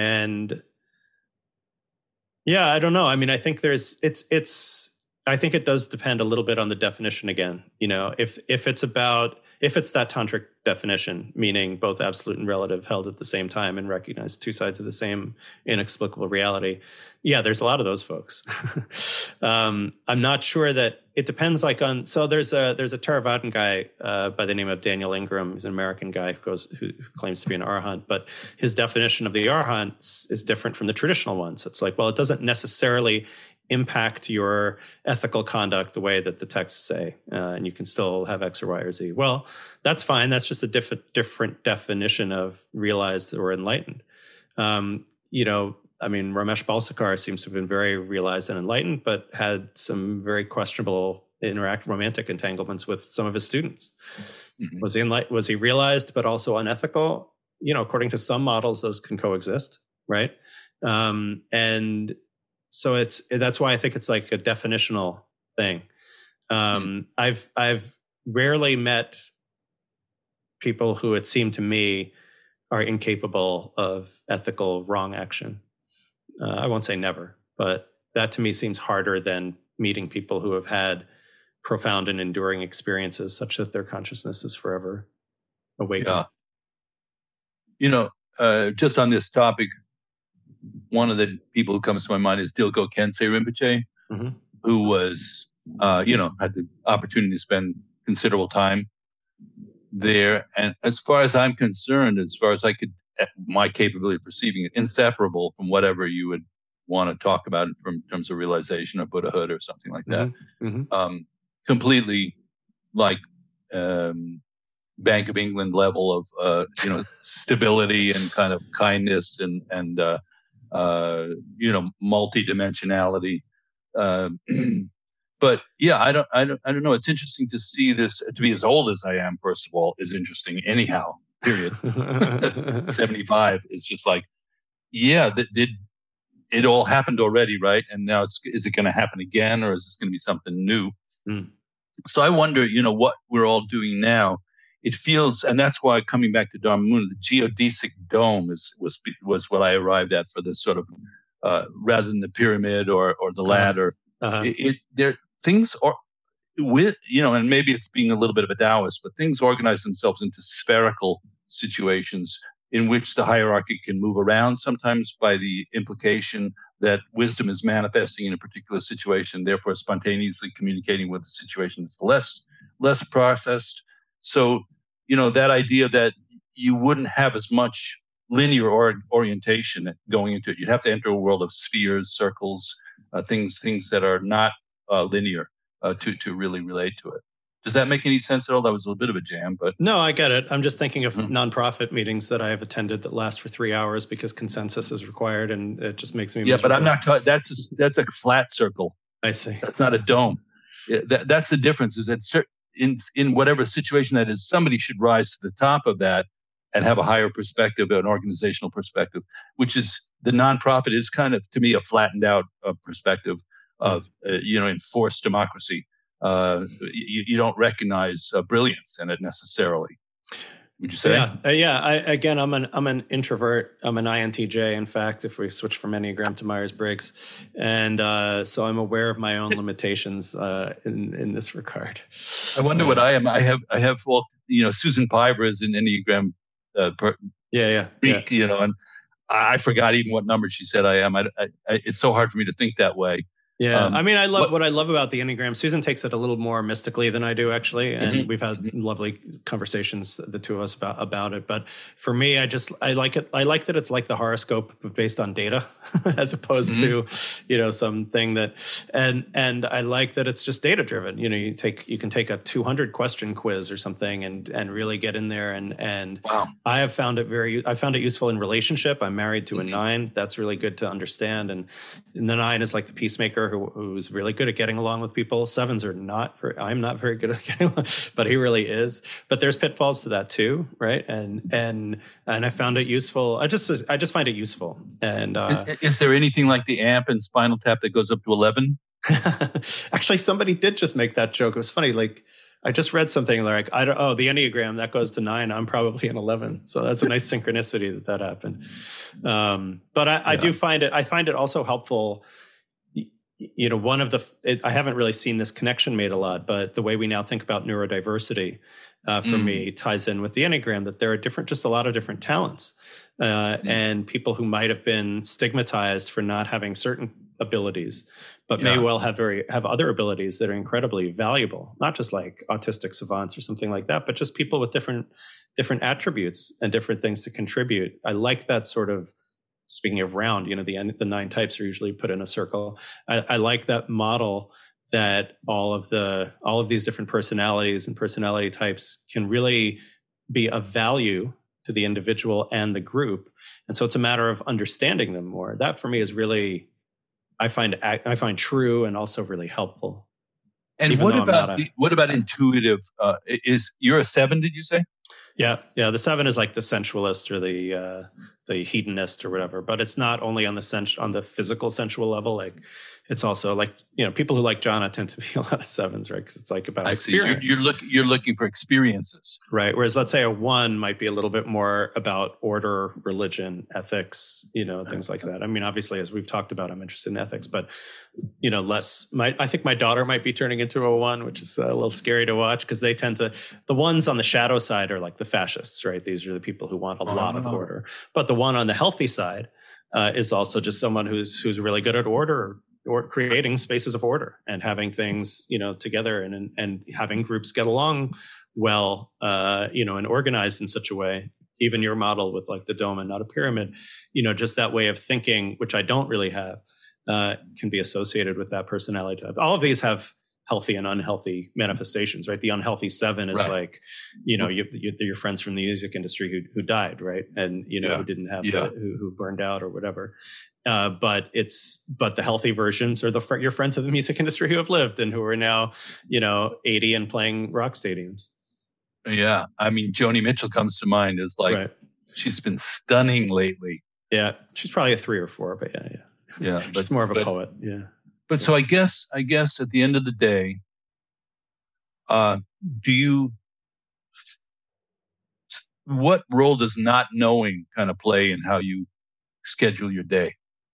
I don't know. I mean, I think I think it does depend a little bit on the definition again. If it's that tantric definition, meaning both absolute and relative held at the same time and recognize two sides of the same inexplicable reality. Yeah, there's a lot of those folks. I'm not sure that it depends so there's a Theravadan guy by the name of Daniel Ingram. He's an American guy who claims to be an Arahant, but his definition of the Arahant is different from the traditional ones. It's like, well, it doesn't necessarily impact your ethical conduct the way that the texts say, and you can still have X or Y or Z. Well, that's fine. That's just a different definition of realized or enlightened. Ramesh Balsekar seems to have been very realized and enlightened, but had some very questionable romantic entanglements with some of his students. Mm-hmm. Was he realized but also unethical? According to some models, those can coexist, right? And so that's why I think it's like a definitional thing. I've rarely met people who it seemed to me are incapable of ethical wrong action. I won't say never, but that to me seems harder than meeting people who have had profound and enduring experiences such that their consciousness is forever awakened. Yeah. Just on this topic, one of the people who comes to my mind is Dilgo Khyentse Rinpoche, who was, had the opportunity to spend considerable time there. And as far as I'm concerned, as far as my capability of perceiving it, inseparable from whatever you would want to talk about in terms of realization or Buddhahood or something like that. Completely like Bank of England level of stability and kind of kindness and multidimensionality. But yeah, I don't know. It's interesting to see this. To be as old as I am, first of all, is interesting. Anyhow, period. 75 is just like, yeah, it all happened already, right? And now is it going to happen again, or is this going to be something new? So I wonder, what we're all doing now. It feels, and that's why coming back to Dharma Moon, the geodesic dome was what I arrived at for this sort of rather than the pyramid or the ladder. Things are and maybe it's being a little bit of a Taoist, but things organize themselves into spherical situations in which the hierarchy can move around, sometimes by the implication that wisdom is manifesting in a particular situation, therefore spontaneously communicating with the situation that's less processed. So, that idea that you wouldn't have as much linear orientation going into it. You'd have to enter a world of spheres, circles, things that are not linear to really relate to it. Does that make any sense at all? That was a little bit of a jam, but no, I get it. I'm just thinking of nonprofit meetings that I have attended that last for 3 hours because consensus is required, and it just makes me miserable. But I'm not talking. That's a flat circle. I see. That's not a dome. That's the difference. Is that in whatever situation that is, somebody should rise to the top of that and have a higher perspective, an organizational perspective, which is the nonprofit is kind of, to me, a flattened out perspective of enforced democracy. You don't recognize brilliance in it necessarily. Would you say? Yeah. I'm an introvert. I'm an INTJ. In fact, if we switch from Enneagram to Myers-Briggs, and so I'm aware of my own limitations in this regard. I wonder what I am. I have. Well, Susan Piver is an Enneagram. Greek, and I forgot even what number she said I am. It's so hard for me to think that way. Yeah, I love what I love about the Enneagram. Susan takes it a little more mystically than I do, actually, and we've had lovely conversations, the two of us, about it. But for me, I like it. I like that it's like the horoscope, but based on data, as opposed to something that, and I like that it's just data driven. You can take a 200 question quiz or something and really get in there. And wow. I found it useful in relationship. I'm married to a 9. That's really good to understand. And the 9 is like the peacemaker who's really good at getting along with people. 7s are not I'm not very good at getting along, but he really is. But there's pitfalls to that too, right? And I found it useful. I just find it useful. And is there anything like the AMP and Spinal Tap that goes up to 11? Actually, somebody did just make that joke. It was funny. Like, I just read something like, the Enneagram, that goes to 9. I'm probably an 11. So that's a nice synchronicity that happened. But I do find it also helpful. I haven't really seen this connection made a lot, but the way we now think about neurodiversity for me ties in with the Enneagram, that there are just a lot of different talents and people who might have been stigmatized for not having certain abilities, but may well have other abilities that are incredibly valuable, not just like autistic savants or something like that, but just people with different attributes and different things to contribute. I like that sort of, speaking of round, the 9 types are usually put in a circle. I like that model that all of these different personalities and personality types can really be of value to the individual and the group. And so it's a matter of understanding them more. That for me is really, I find true and also really helpful. And what about intuitive? You're a 7, did you say? Yeah. The 7 is like the sensualist or the the hedonist or whatever. But it's not only on the physical sensual level. Like it's also like, people who like jhana tend to be a lot of sevens, right? Because it's like about experience. You're looking for experiences, right? Whereas let's say a 1 might be a little bit more about order, religion, ethics, things like that. I mean, obviously, as we've talked about, I'm interested in ethics, but less. I think my daughter might be turning into a 1, which is a little scary to watch because they tend to. The ones on the shadow side are like the fascists, right? These are the people who want a lot of order, but the one on the healthy side is also just someone who's really good at order. Or creating spaces of order and having things, together and having groups get along well, and organized in such a way. Even your model with like the dome and not a pyramid, just that way of thinking, which I don't really have, can be associated with that personality type. All of these have healthy and unhealthy manifestations, right? The unhealthy 7 is like, your friends from the music industry who died, right? And, who didn't have, who burned out or whatever. But the healthy versions are your friends of the music industry who have lived and who are now, 80 and playing rock stadiums. Yeah. I mean, Joni Mitchell comes to mind as like, she's been stunning lately. Yeah. She's probably a 3 or 4, but yeah. She's more of a poet. Yeah. But so I guess at the end of the day, what role does not knowing kind of play in how you schedule your day?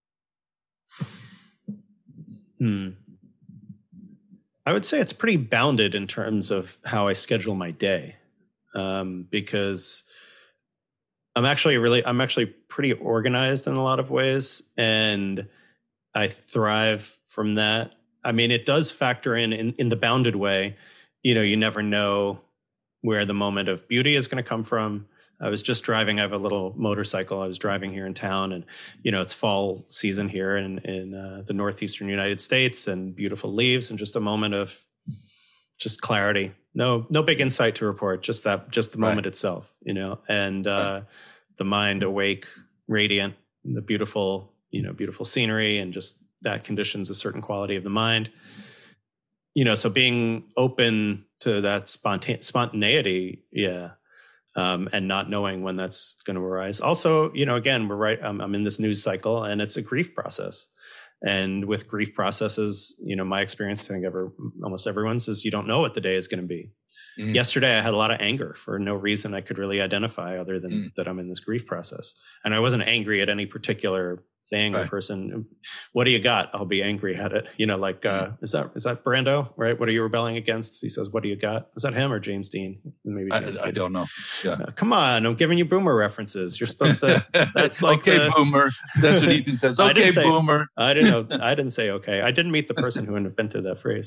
I would say it's pretty bounded in terms of how I schedule my day, because I'm actually pretty organized in a lot of ways, and I thrive from that. I mean, it does factor in the bounded way. You never know where the moment of beauty is going to come from. I was just driving. I have a little motorcycle. I was driving here in town, and it's fall season here in the northeastern United States, and beautiful leaves, and just a moment of just clarity. No big insight to report. Just the moment itself. And the mind awake, radiant, the beautiful scenery, and just that conditions a certain quality of the mind. So being open to that spontaneity, and not knowing when that's going to arise. Also, again, we're right. I'm in this news cycle, and it's a grief process. And with grief processes, my experience, I think almost everyone's, is you don't know what the day is going to be. Mm. Yesterday, I had a lot of anger for no reason I could really identify other than that I'm in this grief process. And I wasn't angry at any particular thing or person. What do you got? I'll be angry at it. Is that Brando, right? What are you rebelling against? He says, what do you got? Is that him or James Dean? Maybe James Dean. I don't know. Yeah. Come on. I'm giving you boomer references. You're supposed to, that's like, okay, boomer. That's what Ethan says. Okay, boomer. I didn't know. I didn't say, okay. I didn't meet the person who invented that phrase.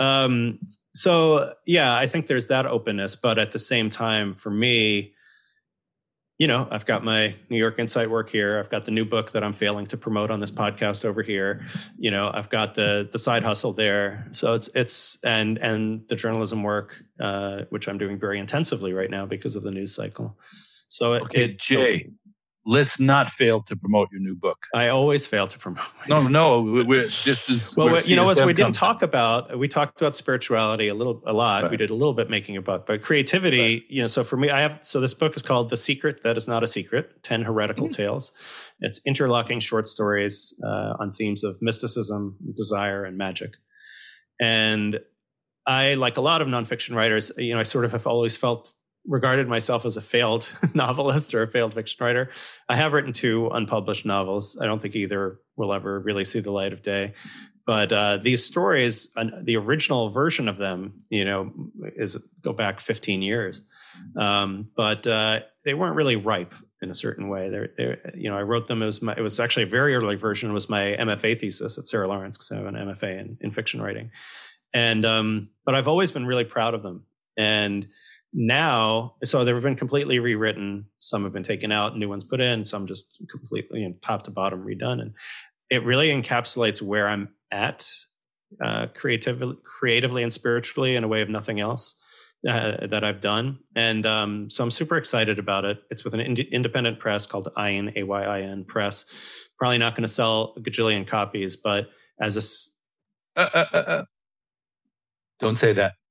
So yeah, I think there's that openness, but at the same time, for me, I've got my New York Insight work here. I've got the new book that I'm failing to promote on this podcast over here. I've got the side hustle there. So it's and the journalism work, which I'm doing very intensively right now because of the news cycle. So Jay, let's not fail to promote your new book. I always fail to promote. This is well. What we didn't talk about. We talked about spirituality a lot. Right. We did a little bit making a book, but creativity. Right. So for me, So this book is called "The Secret That Is Not a Secret: 10 Heretical Tales." It's interlocking short stories on themes of mysticism, desire, and magic. And I, like a lot of nonfiction writers, I sort of have always regarded myself as a failed novelist or a failed fiction writer. I have written 2 unpublished novels. I don't think either will ever really see the light of day. But these stories, the original version of them, go back 15 years. But they weren't really ripe in a certain way. I wrote them it was actually a very early version. It was my MFA thesis at Sarah Lawrence, because I have an MFA in fiction writing. And but I've always been really proud of them. And now, so they've been completely rewritten. Some have been taken out, new ones put in, some just completely, top to bottom redone. And it really encapsulates where I'm at creatively and spiritually in a way of nothing else that I've done. And so I'm super excited about it. It's with an independent press called Ayin, AYIN Press. Probably not going to sell a gajillion copies, but as a... Don't say that.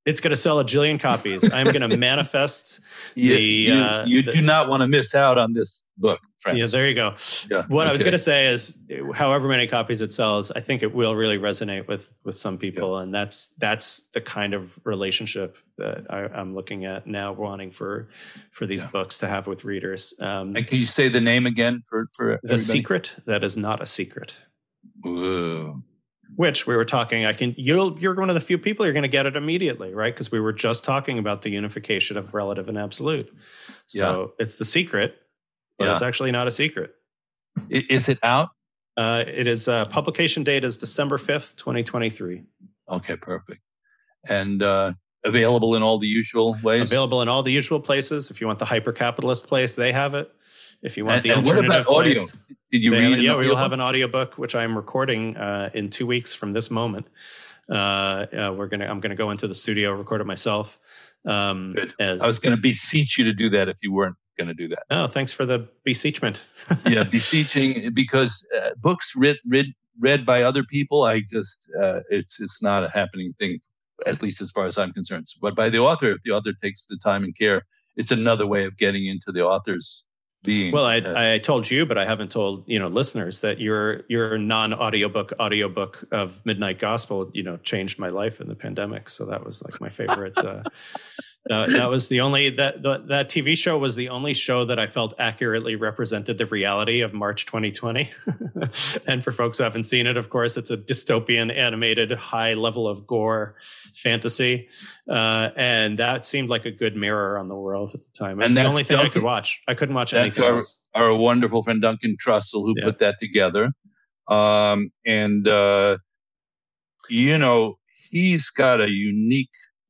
It's going to sell a jillion copies. I'm going to manifest you do not want to miss out on this book, friends. Yeah, there you go. Yeah, what I was going to say is, however many copies it sells, I think it will really resonate with some people, and that's the kind of relationship that I'm looking at now, wanting for these books to have with readers. And can you say the name again for everybody? The Secret That Is Not a Secret. Ooh. Which we were talking, you're one of the few people you're going to get it immediately, right? Because we were just talking about the unification of relative and absolute. So it's The Secret, but it's actually not a secret. Is it out? It is, publication date is December 5th, 2023. Okay, perfect. And available in all the usual ways? Available in all the usual places. If you want the hyper-capitalist place, they have it. If you want the what alternative about audio? place, did you read it? Yeah, we will have an audiobook, which I'm recording in 2 weeks from this moment. I'm going to go into the studio, record it myself. Good. I was going to beseech you to do that if you weren't going to do that. Oh, thanks for the beseechment. Yeah, beseeching, because books read by other people, it's not a happening thing, at least as far as I'm concerned. But by the author, if the author takes the time and care, it's another way of getting into the author's being. Well, I told you, but I haven't told listeners that your non-audiobook of Midnight Gospel changed my life in the pandemic. So that was like my favorite. That was the only that TV show was the only show that I felt accurately represented the reality of March 2020. And for folks who haven't seen it, of course, it's a dystopian animated high level of gore fantasy, and that seemed like a good mirror on the world at the time. It was the only thing I could watch. I couldn't watch anything else. Our wonderful friend Duncan Trussell, who put that together, he's got a unique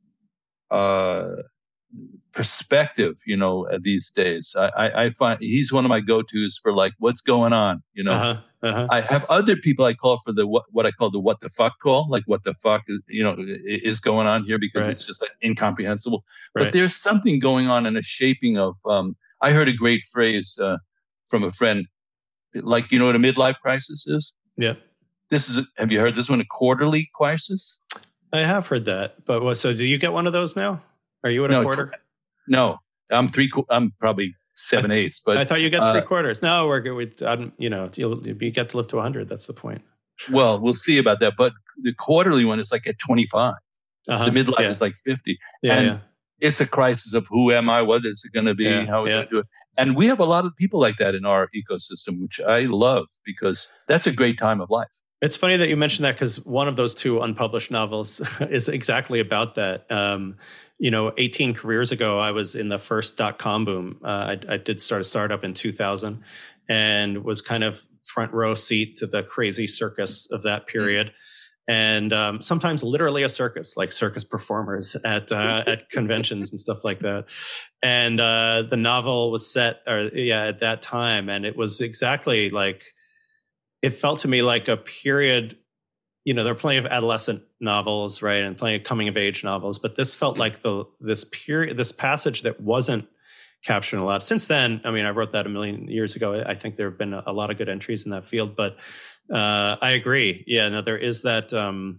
perspective, these days. I find he's one of my go-tos for like, what's going on, I have other people I call for the what I call the what the fuck call, like what the fuck is going on here, because it's just like incomprehensible. Right. But there's something going on in a shaping of, I heard a great phrase from a friend, like, you know what a midlife crisis is? Yeah. Have you heard this one, a quarterly crisis? I have heard that, but so do you get one of those now? Are you at a quarter? No, I'm probably 7/8. But I thought you got 3/4. No, we're good. You get to live to 100. That's the point. Well, we'll see about that. But the quarterly one is like at 25. The midlife is like 50. It's a crisis of who am I? What is it going to be? How are we going to do it? And we have a lot of people like that in our ecosystem, which I love, because that's a great time of life. It's funny that you mentioned that, because one of those 2 unpublished novels is exactly about that. 18 careers ago, I was in the first .com boom. I did start a startup in 2000 and was kind of front row seat to the crazy circus of that period. And sometimes literally a circus, like circus performers at conventions and stuff like that. And the novel was set at that time. And it was exactly like, it felt to me like a period, there are plenty of adolescent novels, right, and plenty of coming of age novels, but this felt like this passage that wasn't capturing a lot. Since then, I mean, I wrote that a million years ago. I think there have been a lot of good entries in that field, but I agree. Yeah, no, there is that, and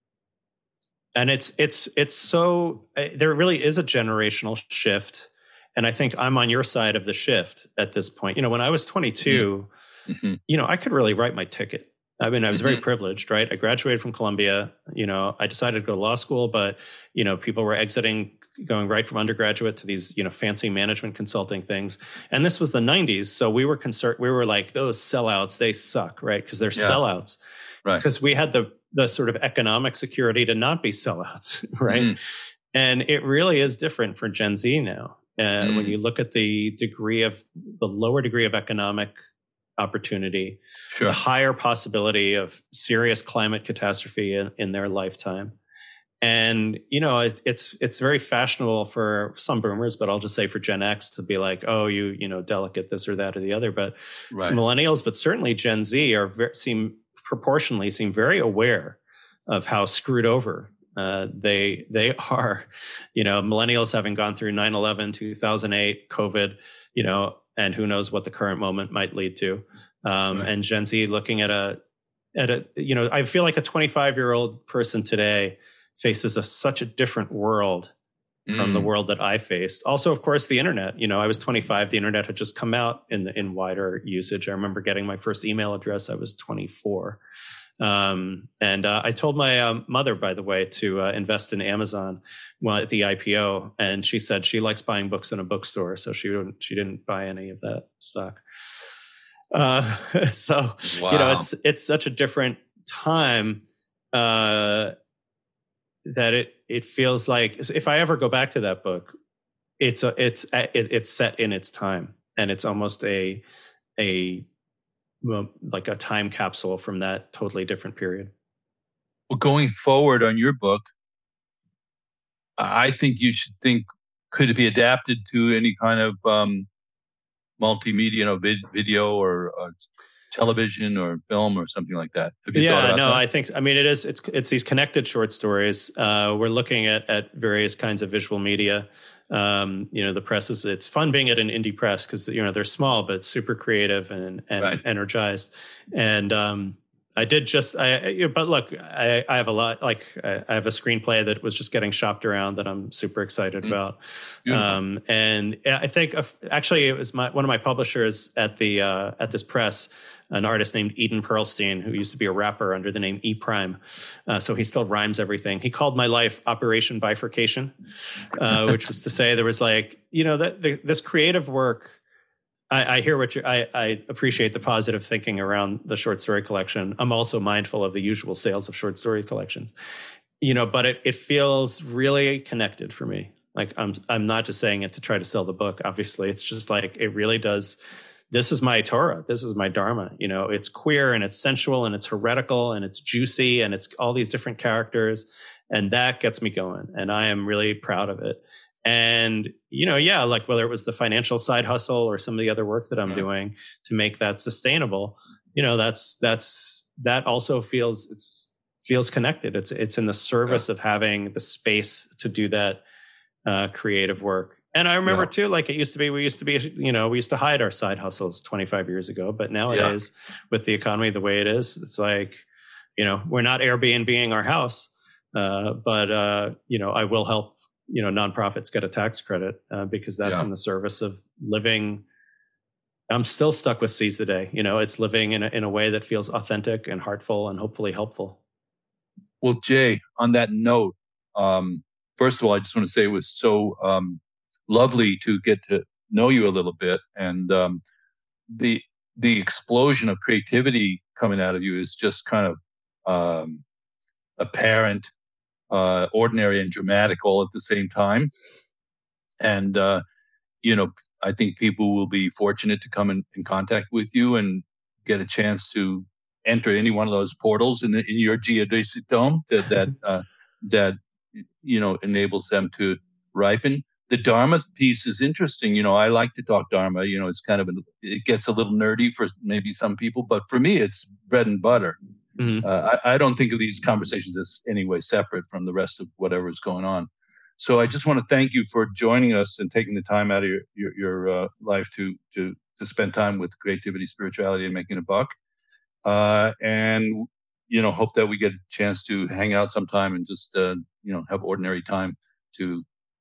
it's so, there really is a generational shift, and I think I'm on your side of the shift at this point. When I was 22. I could really write my ticket. I mean, I was very privileged, right? I graduated from Columbia. I decided to go to law school, but, people were exiting, going right from undergraduate to these, fancy management consulting things. And this was the 90s. So we were we were like, those sellouts, they suck, right? Because they're sellouts. Right. Because we had the sort of economic security to not be sellouts, right? And it really is different for Gen Z now. When you look at the lower degree of economic opportunity, the higher possibility of serious climate catastrophe in their lifetime. And, it's very fashionable for some boomers, but I'll just say for Gen X to be like, oh, you delicate this or that or the other. But millennials, but certainly Gen Z seem very aware of how screwed over they are. Millennials having gone through 9/11, 2008, COVID, and who knows what the current moment might lead to. And Gen Z looking at I feel like a 25-year-old person today faces such a different world from the world that I faced. Also, of course, the internet. I was 25. The internet had just come out in wider usage. I remember getting my first email address. I was 24. And I told my mother, by the way, to invest in Amazon at the IPO. And she said she likes buying books in a bookstore. So she didn't buy any of that stock. So, wow. It's such a different time that it feels like if I ever go back to that book, it's set in its time, and it's almost like a time capsule from that totally different period. Well, going forward on your book, I think you should think, could it be adapted to any kind of multimedia, video or television or film or something like that? Have you thought about that? I think, it's these connected short stories. We're looking at various kinds of visual media. The press it's fun being at an indie press because, they're small, but super creative and right. energized. And, but look, I have a lot, I have a screenplay that was just getting shopped around that I'm super excited about. And I think actually it was one of my publishers at this press, an artist named Eden Pearlstein, who used to be a rapper under the name E Prime. So he still rhymes everything. He called my life Operation Bifurcation, which was to say there was this creative work. I hear I appreciate the positive thinking around the short story collection. I'm also mindful of the usual sales of short story collections, but it feels really connected for me. Like I'm not just saying it to try to sell the book. Obviously, it's just like it really does. This is my Torah. This is my Dharma. It's queer and it's sensual and it's heretical and it's juicy and it's all these different characters. And that gets me going. And I am really proud of it. And, whether it was the financial side hustle or some of the other work that I'm doing to make that sustainable, that also feels connected. It's in the service of having the space to do that creative work. And I remember too, we used to hide our side hustles 25 years ago, but nowadays with the economy the way it is, it's like, we're not Airbnb-ing our house, but I will help, nonprofits get a tax credit because that's in the service of living. I'm still stuck with Seize the Day. It's living in a way that feels authentic and heartful and hopefully helpful. Well, Jay, on that note, first of all, I just want to say it was so lovely to get to know you a little bit, and the explosion of creativity coming out of you is just kind of apparent, ordinary, and dramatic all at the same time. And I think people will be fortunate to come in contact with you and get a chance to enter any one of those portals in your geodesic dome that enables them to ripen. The Dharma piece is interesting. I like to talk Dharma. It's kind of it gets a little nerdy for maybe some people, but for me, it's bread and butter. Mm-hmm. I don't think of these conversations as any way separate from the rest of whatever is going on. So I just want to thank you for joining us and taking the time out of your life to spend time with creativity, spirituality, and making a buck. And hope that we get a chance to hang out sometime and just have ordinary time to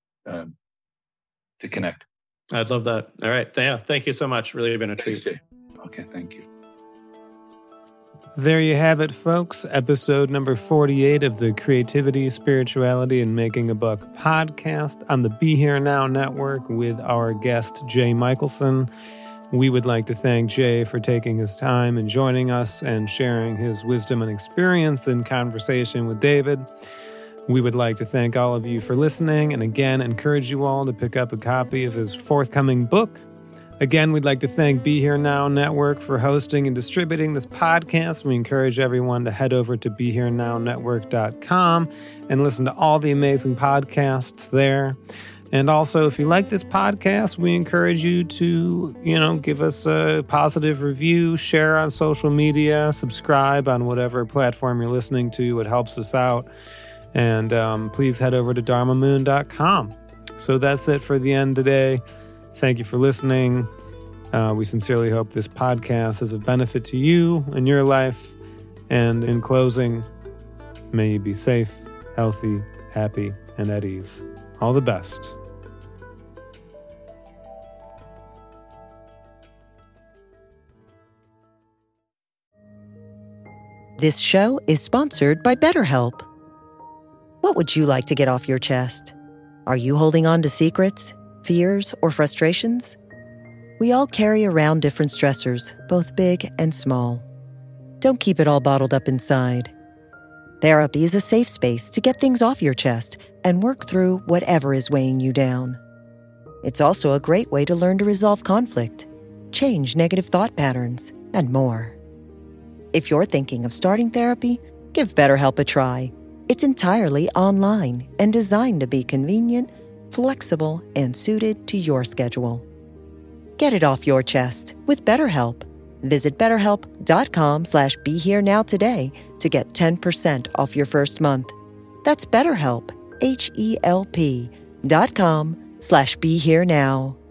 connect. I'd love that. All right. Yeah. Thank you so much. Really been a treat. Thanks, Jay. Okay. Thank you. There you have it, folks. Episode number 48 of the Creativity, Spirituality, and Making a Buck podcast on the Be Here Now Network with our guest, Jay Michelson. We would like to thank Jay for taking his time and joining us and sharing his wisdom and experience in conversation with David. We would like to thank all of you for listening and again encourage you all to pick up a copy of his forthcoming book. Again, we'd like to thank Be Here Now Network for hosting and distributing this podcast. We encourage everyone to head over to BeHereNowNetwork.com and listen to all the amazing podcasts there. And also, if you like this podcast, we encourage you to, give us a positive review, share on social media, subscribe on whatever platform you're listening to. It helps us out. And please head over to dharmamoon.com. So that's it for the end today. Thank you for listening. We sincerely hope this podcast is of benefit to you and your life. And in closing, may you be safe healthy, happy, and at ease. All the best. This show is sponsored by BetterHelp. What would you like to get off your chest? Are you holding on to secrets, fears, or frustrations? We all carry around different stressors, both big and small. Don't keep it all bottled up inside. Therapy is a safe space to get things off your chest and work through whatever is weighing you down. It's also a great way to learn to resolve conflict, change negative thought patterns, and more. If you're thinking of starting therapy, give BetterHelp a try. It's entirely online and designed to be convenient, flexible, and suited to your schedule. Get it off your chest with BetterHelp. Visit BetterHelp.com/BeHereNow today to get 10% off your first month. That's BetterHelp, HELP.com/BeHereNow.